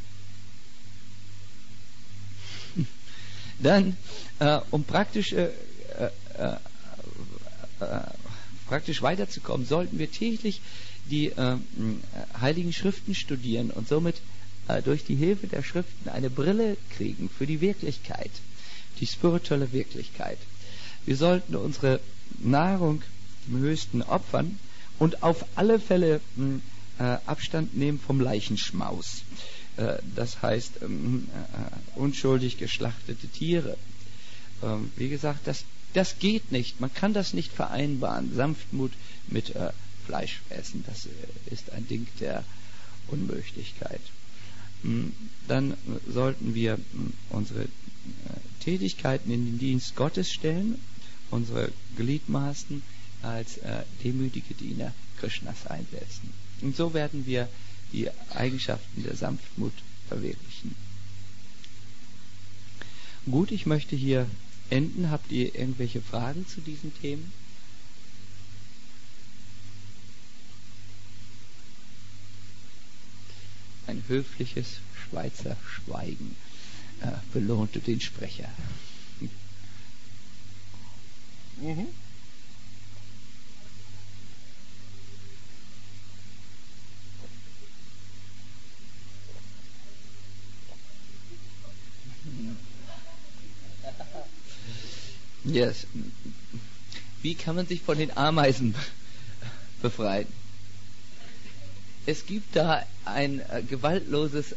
Dann, äh, um praktisch, äh, äh, äh, praktisch weiterzukommen, sollten wir täglich die äh, heiligen Schriften studieren und somit äh, durch die Hilfe der Schriften eine Brille kriegen für die Wirklichkeit. Die spirituelle Wirklichkeit. Wir sollten unsere Nahrung im Höchsten opfern und auf alle Fälle mh, äh, Abstand nehmen vom Leichenschmaus. Äh, das heißt, ähm, äh, unschuldig geschlachtete Tiere. Ähm, wie gesagt, das, das geht nicht. Man kann das nicht vereinbaren. Sanftmut mit äh, Fleisch essen, das äh, ist ein Ding der Unmöglichkeit. dann sollten wir unsere Tätigkeiten in den Dienst Gottes stellen, unsere Gliedmaßen als äh, demütige Diener Krishnas einsetzen. Und so werden wir die Eigenschaften der Sanftmut verwirklichen. Gut, ich möchte hier enden. Habt ihr irgendwelche Fragen zu diesen Themen? Ein höfliches Schweizer Schweigen äh, belohnte den Sprecher. Mhm. Yes. Wie kann man sich von den Ameisen befreien? Es gibt da ein äh, gewaltloses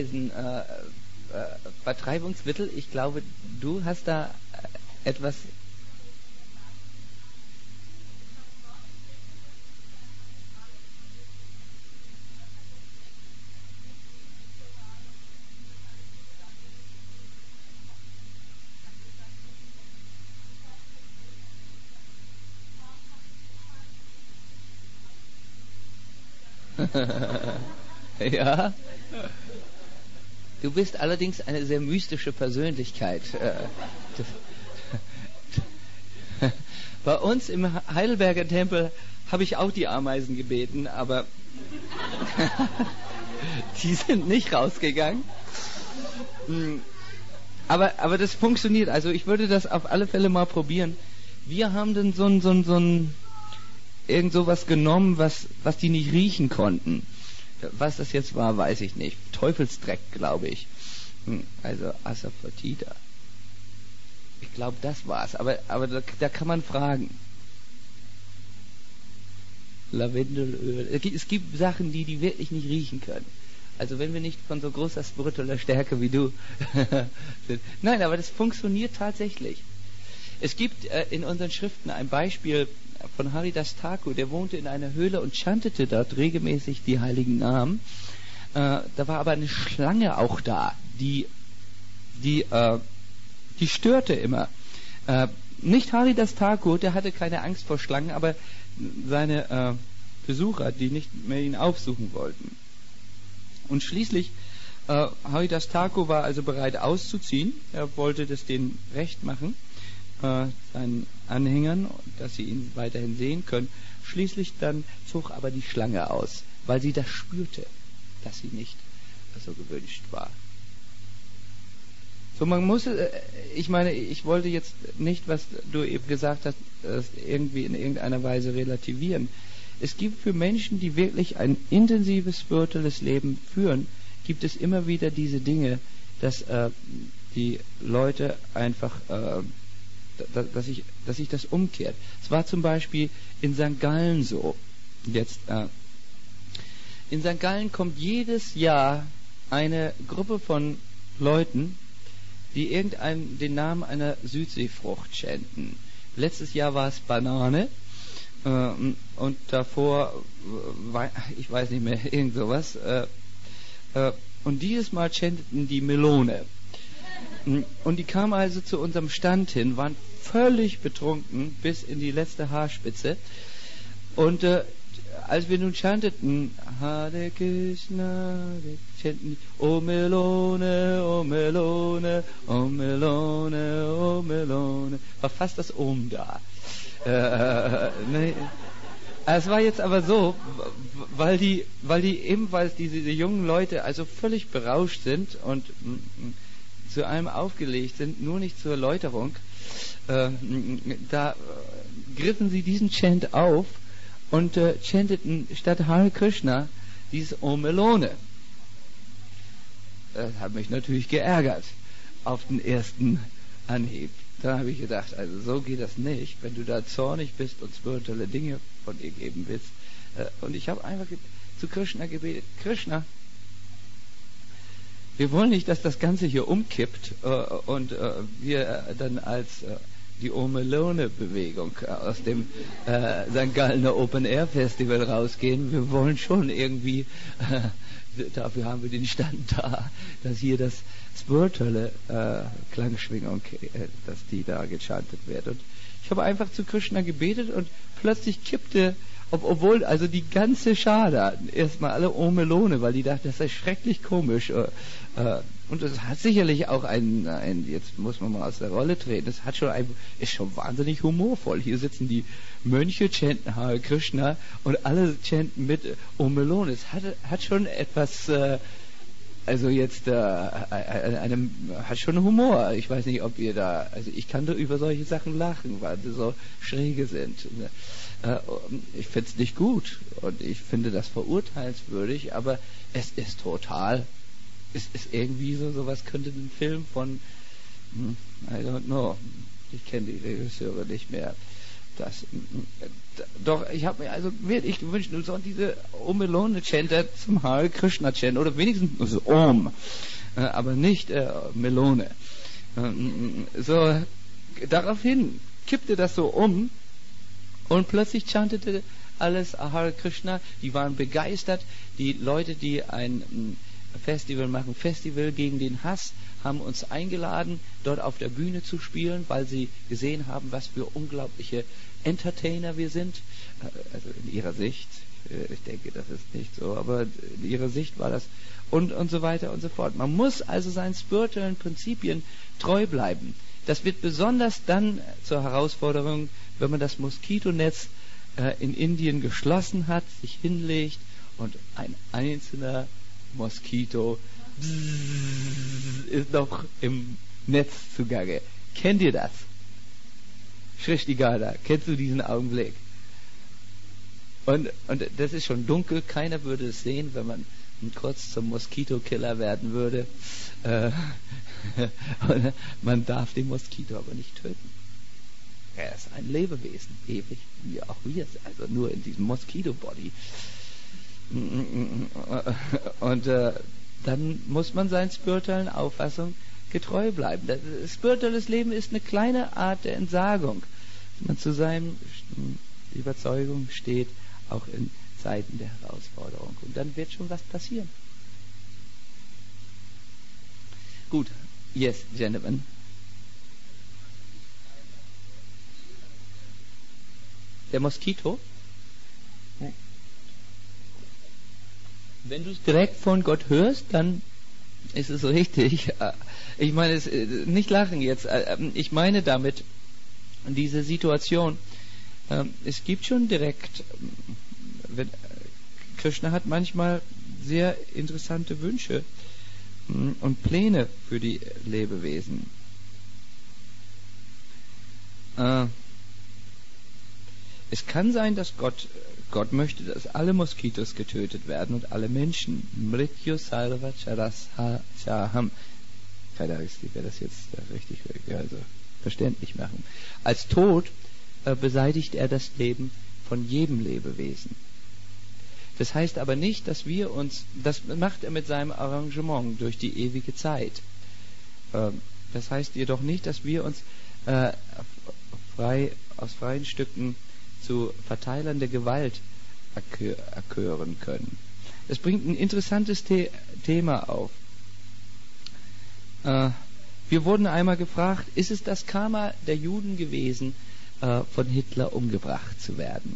Ameisen-Vertreibungsmittel. Äh, äh, ich glaube, du hast da äh, etwas. Ja. Du bist allerdings eine sehr mystische Persönlichkeit. Bei uns im Heidelberger Tempel habe ich auch die Ameisen gebeten, aber die sind nicht rausgegangen. Aber, aber das funktioniert. Also ich würde das auf alle Fälle mal probieren. Wir haben dann so ein, so ein, so ein irgend sowas genommen, was, was die nicht riechen konnten. Was das jetzt war, weiß ich nicht. Teufelsdreck, glaube ich. Also Asafoetida. Ich glaube, das war's. Aber, aber da, da kann man fragen. Lavendelöl. Es gibt, es gibt Sachen, die die wirklich nicht riechen können. Also wenn wir nicht von so großer spiritueller Stärke wie du sind. Nein, aber das funktioniert tatsächlich. Es gibt äh, in unseren Schriften ein Beispiel von Haridas Thakur, der wohnte in einer Höhle und chantete dort regelmäßig die heiligen Namen. Äh, da war aber eine Schlange auch da, die, die, äh, die störte immer. Äh, nicht Haridas Thakur, der hatte keine Angst vor Schlangen, aber seine äh, Besucher, die nicht mehr ihn aufsuchen wollten. Und schließlich, äh, Haridas Thakur war also bereit auszuziehen. Er wollte das denen recht machen, äh, seinen Anhängern, dass sie ihn weiterhin sehen können. Schließlich dann zog aber die Schlange aus, weil sie das spürte, dass sie nicht so gewünscht war. So, man muss, äh, ich meine, ich wollte jetzt nicht, was du eben gesagt hast, irgendwie in irgendeiner Weise relativieren. Es gibt für Menschen, die wirklich ein intensives spirituelles Leben führen, gibt es immer wieder diese Dinge, dass äh, die Leute einfach, äh, da, dass, sich, dass sich das umkehrt. Es war zum Beispiel in Sankt Gallen so. Jetzt, äh, in Sankt Gallen kommt jedes Jahr eine Gruppe von Leuten, die irgendeinen den Namen einer Südseefrucht chanten. Letztes Jahr war es Banane. Und davor, ich weiß nicht mehr, irgend sowas. Und dieses Mal chanteten die Melone. Und die kamen also zu unserem Stand hin, waren völlig betrunken bis in die letzte Haarspitze. Und äh, als wir nun chanteten, Hare Krishna, chanten, O Melone, O Melone, O Melone, O Melone, war fast das Om da. Äh, ne, es war jetzt aber so, weil die, weil die ebenfalls diese, diese jungen Leute also völlig berauscht sind und m, m, zu allem aufgelegt sind, nur nicht zur Erläuterung, äh, da äh, griffen sie diesen Chant auf und äh, chanteten statt Hare Krishna dieses Om Melone. Das hat mich natürlich geärgert auf den ersten Anhieb. Da habe ich gedacht, also so geht das nicht, wenn du da zornig bist und spirituelle Dinge von dir geben willst. Äh, und ich habe einfach ge- zu Krishna gebetet, Krishna, wir wollen nicht, dass das Ganze hier umkippt äh, und äh, wir äh, dann als äh, die Omelone-Bewegung aus dem äh, Sankt Gallener Open Air Festival rausgehen. Wir wollen schon irgendwie, äh, dafür haben wir den Stand da, dass hier das spirituelle äh, Klangschwingung, äh, dass die da gechantet wird. Und ich habe einfach zu Krishna gebetet und plötzlich kippte, ob, obwohl also die ganze Schar erstmal alle Omelone, weil die dachten, das sei schrecklich komisch. Äh, äh, Und es hat sicherlich auch einen, ein, jetzt muss man mal aus der Rolle treten, es hat schon ein, ist schon wahnsinnig humorvoll. Hier sitzen die Mönche, chanten Hare Krishna und alle chanten mit Omelone. Es hat, hat schon etwas, äh, also jetzt, äh, einem, hat schon Humor. Ich weiß nicht, ob ihr da, also ich kann da über solche Sachen lachen, weil sie so schräge sind. Äh, ich finde es nicht gut und ich finde das verurteilenswürdig, aber es ist total. Es ist irgendwie so, sowas könnte ein Film von, I don't know, ich kenne die Regisseure nicht mehr. Das, doch, ich habe mir also wirklich gewünscht, du sollst diese Omelone-Chanter zum Hare Krishna-Chant oder wenigstens also Om, aber nicht äh, Melone. So, daraufhin kippte das so um und plötzlich chantete alles Hare Krishna. Die waren begeistert. Die Leute, die ein Festival machen, Festival gegen den Hass, haben uns eingeladen, dort auf der Bühne zu spielen, weil sie gesehen haben, was für unglaubliche Entertainer wir sind. Also in ihrer Sicht, ich denke, das ist nicht so, aber in ihrer Sicht war das und, und so weiter und so fort. Man muss also seinen spirituellen Prinzipien treu bleiben. Das wird besonders dann zur Herausforderung, wenn man das Moskitonetz äh, in Indien geschlossen hat, sich hinlegt und ein einzelner Moskito ist noch im Netz zugange. Kennt ihr das? Shrishtigada, kennst du diesen Augenblick? Und, und das ist schon dunkel, keiner würde es sehen, wenn man kurz zum Moskitokiller werden würde. Äh, man darf den Moskito aber nicht töten. Er ist ein Lebewesen, ewig, wie auch wir, also nur in diesem Moskito-Body. Und äh, dann muss man seinen spirituellen Auffassungen getreu bleiben. Das, spirituelles Leben ist eine kleine Art der Entsagung, dass man zu seinen Überzeugungen steht, auch in Zeiten der Herausforderung. Und dann wird schon was passieren. Gut, yes, gentlemen. Der Moskito? Wenn du es direkt von Gott hörst, dann ist es richtig. Ich meine, es, nicht lachen jetzt. Ich meine damit diese Situation. Es gibt schon direkt, wenn, Krishna hat manchmal sehr interessante Wünsche und Pläne für die Lebewesen. Es kann sein, dass Gott Gott möchte, dass alle Moskitos getötet werden und alle Menschen. Mrityu sarva charasaham. Keine Angst, ich werde das jetzt richtig also verständlich machen. Als Tod äh, beseitigt er das Leben von jedem Lebewesen. Das heißt aber nicht, dass wir uns, das macht er mit seinem Arrangement durch die ewige Zeit. Äh, das heißt jedoch nicht, dass wir uns äh, frei, aus freien Stücken zu Verteilern der Gewalt erkören können. Das bringt ein interessantes The- Thema auf. Äh, wir wurden einmal gefragt, ist es das Karma der Juden gewesen, äh, von Hitler umgebracht zu werden?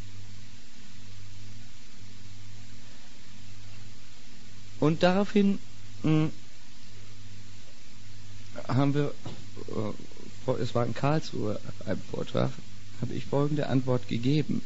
Und daraufhin mh, haben wir, äh, es war in Karlsruhe auf einem Vortrag, habe ich folgende Antwort gegeben.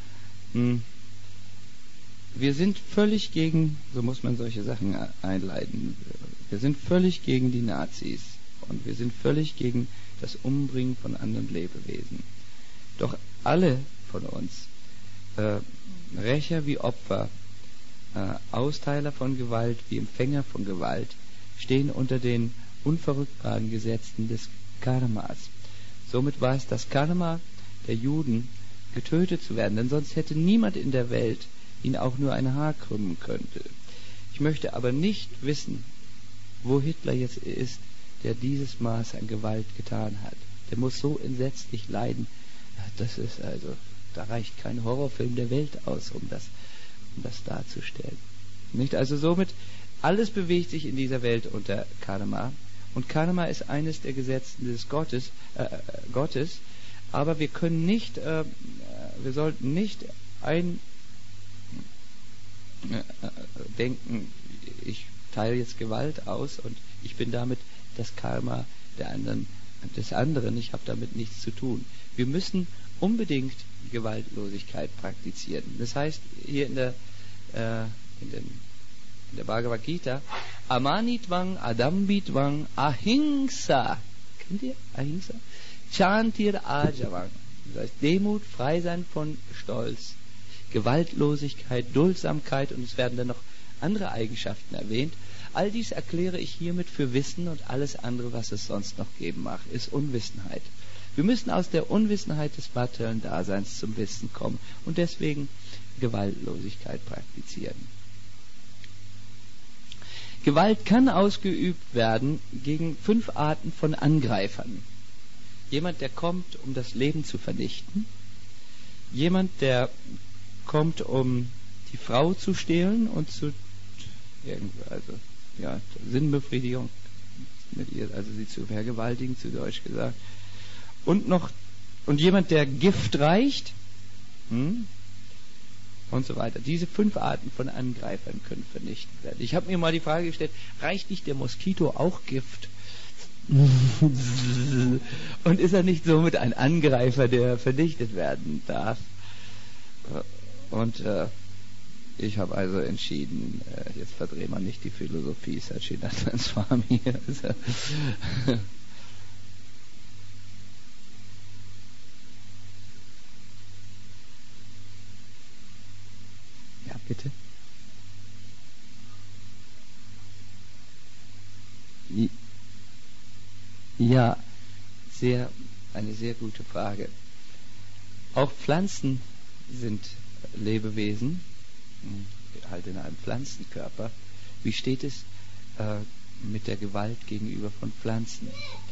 Wir sind völlig gegen, so muss man solche Sachen einleiten, wir sind völlig gegen die Nazis und wir sind völlig gegen das Umbringen von anderen Lebewesen. Doch alle von uns, äh, Rächer wie Opfer, äh, Austeiler von Gewalt wie Empfänger von Gewalt, stehen unter den unverrückbaren Gesetzen des Karmas. Somit war es das Karma der Juden, getötet zu werden, denn sonst hätte niemand in der Welt ihn auch nur ein Haar krümmen können. Ich möchte aber nicht wissen, wo Hitler jetzt ist, der dieses Maß an Gewalt getan hat. der muss so entsetzlich leiden. Das ist also, da reicht kein Horrorfilm der Welt aus, um das, um das darzustellen. Nicht? Also somit, alles bewegt sich in dieser Welt unter Karma. Und Karma ist eines der Gesetze des Gottes, äh, Gottes. Aber wir können nicht, äh, wir sollten nicht ein äh, denken, ich teile jetzt Gewalt aus und ich bin damit das Karma der anderen, des anderen. Ich habe damit nichts zu tun. Wir müssen unbedingt Gewaltlosigkeit praktizieren. Das heißt, hier in der, äh, in den, in der Bhagavad Gita, Amanitwang, Adambitwang, Ahimsa. Kennt ihr Ahimsa? Chantir Ajavang. Das heißt, Demut, Freisein von Stolz, Gewaltlosigkeit, Duldsamkeit, und es werden dann noch andere Eigenschaften erwähnt. All dies erkläre ich hiermit für Wissen, und alles andere, was es sonst noch geben mag, ist Unwissenheit. Wir müssen aus der Unwissenheit des materiellen Daseins zum Wissen kommen und deswegen Gewaltlosigkeit praktizieren. Gewalt kann ausgeübt werden gegen fünf Arten von Angreifern. Jemand, der kommt, um das Leben zu vernichten. Jemand, der kommt, um die Frau zu stehlen und zu, also, ja, Sinnbefriedigung mit ihr, also sie zu vergewaltigen, zu Deutsch gesagt. Und noch, und jemand, der Gift reicht, hm, und so weiter. Diese fünf Arten von Angreifern können vernichtet werden. Ich habe mir mal die Frage gestellt, reicht nicht der Moskito auch Gift? Und ist er nicht somit ein Angreifer, der vernichtet werden darf? Und äh, ich habe also entschieden, äh, jetzt verdreht man nicht die Philosophie Satchidananda Swami. Also, ja, bitte. Ja, sehr, eine sehr gute Frage. Auch Pflanzen sind Lebewesen, halt in einem Pflanzenkörper. Wie steht es äh, mit der Gewalt gegenüber von Pflanzen?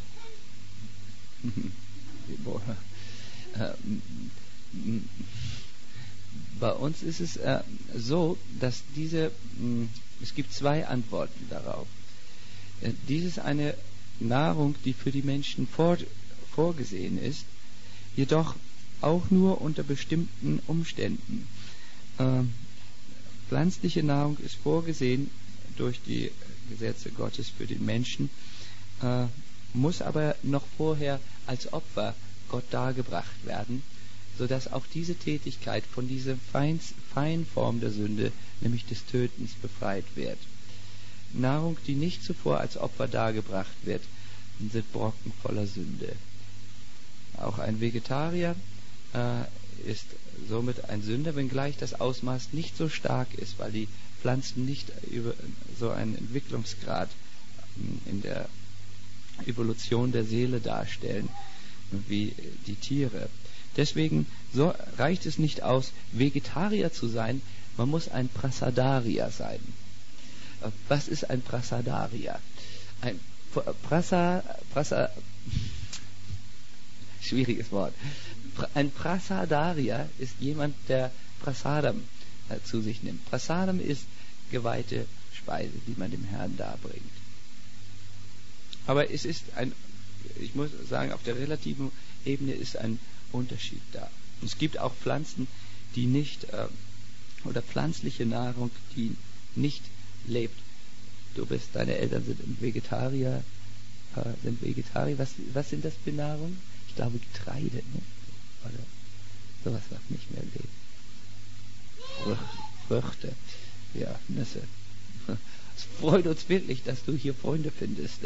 Bei uns ist es äh, so, dass diese, mh, es gibt zwei Antworten darauf. Äh, dies ist eine Nahrung, die für die Menschen vor, vorgesehen ist, jedoch auch nur unter bestimmten Umständen. Äh, pflanzliche Nahrung ist vorgesehen durch die Gesetze Gottes für den Menschen, äh, muss aber noch vorher als Opfer Gott dargebracht werden, sodass auch diese Tätigkeit von dieser feinen Form der Sünde, nämlich des Tötens, befreit wird. Nahrung, die nicht zuvor als Opfer dargebracht wird, sind Brocken voller Sünde. Auch ein Vegetarier äh, ist somit ein Sünder, wenngleich das Ausmaß nicht so stark ist, weil die Pflanzen nicht über so einen Entwicklungsgrad in der Evolution der Seele darstellen wie die Tiere. Deswegen so reicht es nicht aus, Vegetarier zu sein, man muss ein Prasadarier sein. Was ist ein Prasadarier? Ein Prasa, Prasa, schwieriges Wort. Ein Prasadarier ist jemand, der Prasadam äh, zu sich nimmt. Prasadam ist geweihte Speise, die man dem Herrn darbringt. Aber es ist ein, ich muss sagen, auf der relativen Ebene ist ein Unterschied da. Es gibt auch Pflanzen, die nicht, äh, oder pflanzliche Nahrung, die nicht lebt. Du bist, deine Eltern sind Vegetarier, äh, sind Vegetarier. Was, was sind das für Nahrung? Ich glaube Getreide, ne? Oder sowas, was nicht mehr lebt. Früchte, ja, Nüsse. Es freut uns wirklich, dass du hier Freunde findest.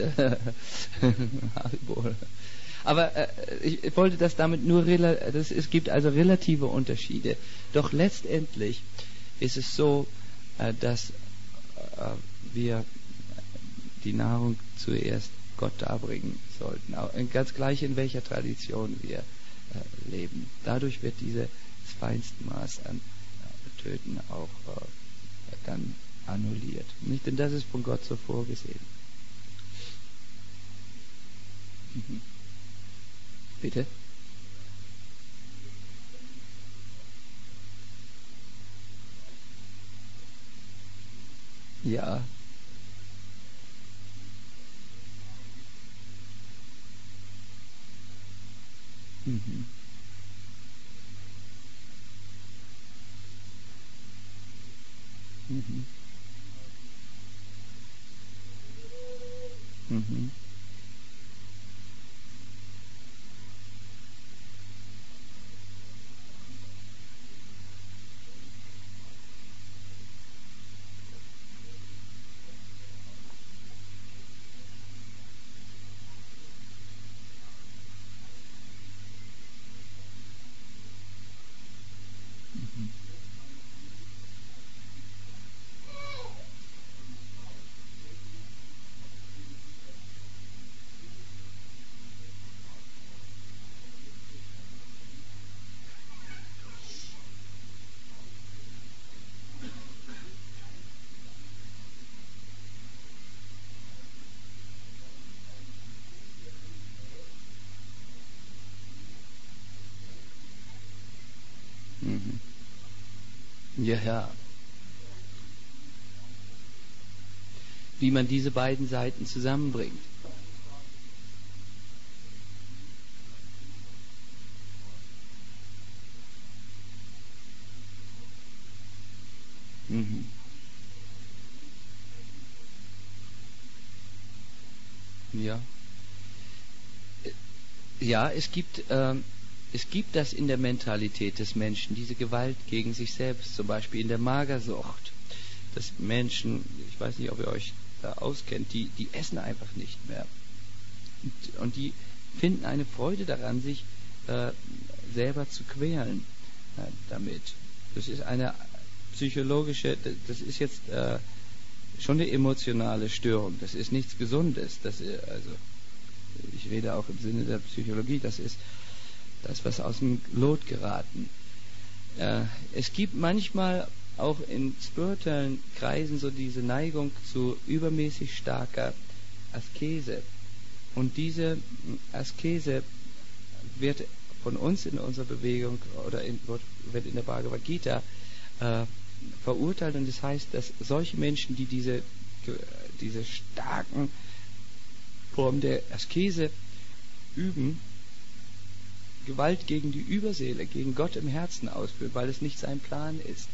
Aber äh, ich wollte das damit nur, das, es gibt also relative Unterschiede. Doch letztendlich ist es so, äh, dass äh, wir die Nahrung zuerst Gott darbringen sollten. Auch, ganz gleich in welcher Tradition wir äh, leben. Dadurch wird dieses feinste Maß an äh, Töten auch äh, dann annulliert. Nicht? Denn das ist von Gott so vorgesehen. Mhm. Bitte? Ja. Mhm. Mhm. Mhm. Mhm. Ja, ja. Wie man diese beiden Seiten zusammenbringt. Mhm. Ja. Ja, es gibt, ähm, es gibt das in der Mentalität des Menschen, diese Gewalt gegen sich selbst, zum Beispiel in der Magersucht. Dass Menschen, ich weiß nicht, ob ihr euch da auskennt, die, die essen einfach nicht mehr. Und, und die finden eine Freude daran, sich äh, selber zu quälen äh, damit. Das ist eine psychologische, das ist jetzt äh, schon eine emotionale Störung. Das ist nichts Gesundes. Das ist, also ich rede auch im Sinne der Psychologie. Das ist das, was aus dem Lot geraten. Äh, es gibt manchmal auch in spirituellen Kreisen so diese Neigung zu übermäßig starker Askese. Und diese Askese wird von uns in unserer Bewegung oder in, wird in der Bhagavad Gita äh, verurteilt. Und das heißt, dass solche Menschen, die diese, diese starken Formen der Askese üben, Gewalt gegen die Überseele, gegen Gott im Herzen ausführen, weil es nicht sein Plan ist.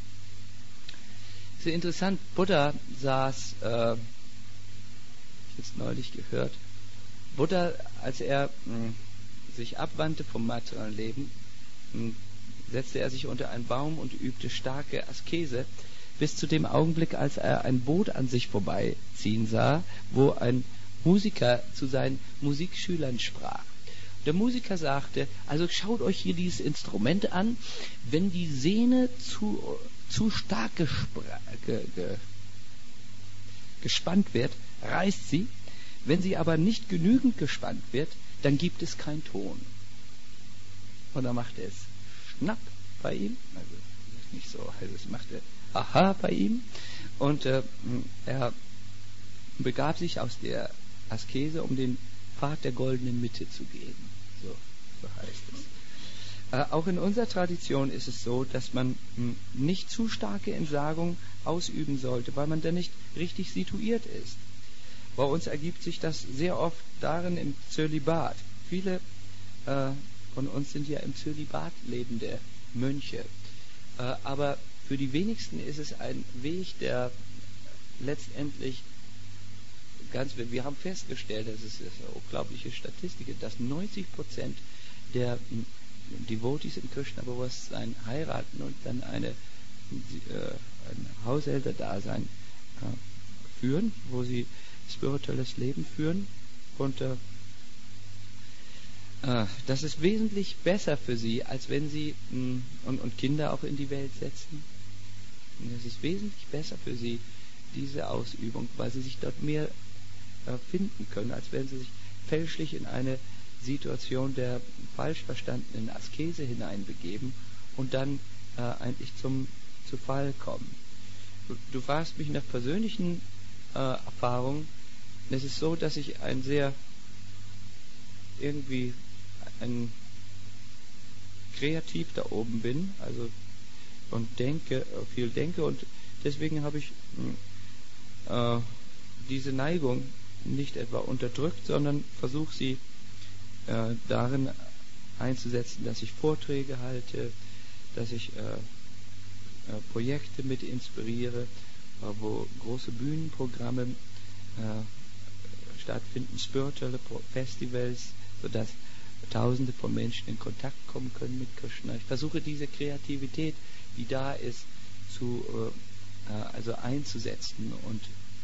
Sehr interessant, Buddha saß, äh, ich jetzt neulich gehört, Buddha, als er mh, sich abwandte vom materiellen Leben, mh, setzte er sich unter einen Baum und übte starke Askese, bis zu dem Augenblick, als er ein Boot an sich vorbeiziehen sah, wo ein Musiker zu seinen Musikschülern sprach. Der Musiker sagte, also schaut euch hier dieses Instrument an, wenn die Sehne zu, zu stark gespr- ge, ge, gespannt wird, reißt sie. Wenn sie aber nicht genügend gespannt wird, dann gibt es keinen Ton. Und dann macht es Schnapp bei ihm, also das ist nicht so, also es machte Aha bei ihm und äh, er begab sich aus der Askese, um den Pfad der goldenen Mitte zu gehen. So, so heißt es. Äh, auch in unserer Tradition ist es so, dass man mh, nicht zu starke Entsagung ausüben sollte, weil man dann nicht richtig situiert ist. Bei uns ergibt sich das sehr oft darin im Zölibat. Viele äh, von uns sind ja im Zölibat lebende Mönche. Äh, aber für die wenigsten ist es ein Weg, der letztendlich ganz, wir haben festgestellt, das ist eine unglaubliche Statistik, dass neunzig Prozent der Devotees im Krishna-Bewusstsein heiraten und dann eine, äh, ein Haushälterdasein äh, führen, wo sie spirituelles Leben führen. Und äh, äh, das ist wesentlich besser für sie, als wenn sie mh, und, und Kinder auch in die Welt setzen. Und es ist wesentlich besser für sie, diese Ausübung, weil sie sich dort mehr äh, finden können, als wenn sie sich fälschlich in eine Situation der falsch verstandenen Askese hineinbegeben und dann äh, eigentlich zum zu Fall kommen. Du, du fragst mich nach persönlichen äh, Erfahrungen. Es ist so, dass ich ein sehr irgendwie ein kreativ da oben bin, also und denke, viel denke, und deswegen habe ich äh, diese Neigung nicht etwa unterdrückt, sondern versuche sie äh, darin einzusetzen, dass ich Vorträge halte, dass ich äh, äh, Projekte mit inspiriere, äh, wo große Bühnenprogramme äh, stattfinden, spirituelle Festivals, sodass Tausende von Menschen in Kontakt kommen können mit Krishna. Ich versuche diese Kreativität, die da ist, zu, äh, also einzusetzen und,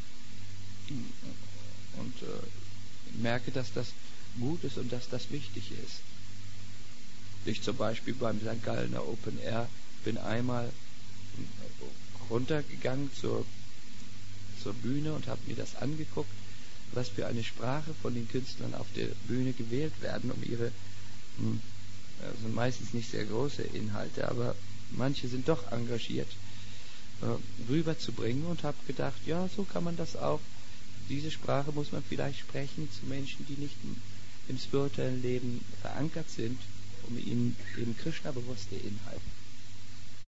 und äh, merke, dass das gut ist und dass das wichtig ist. Ich zum Beispiel beim Sankt Gallner Open Air bin einmal runtergegangen zur, zur Bühne und habe mir das angeguckt, was für eine Sprache von den Künstlern auf der Bühne gewählt werden, um ihre, also meistens nicht sehr große Inhalte, aber manche sind doch engagiert, äh, rüberzubringen, und habe gedacht, ja, so kann man das auch, diese Sprache muss man vielleicht sprechen zu Menschen, die nicht im, im spirituellen Leben verankert sind, um ihnen eben Krishna-bewusste Inhalte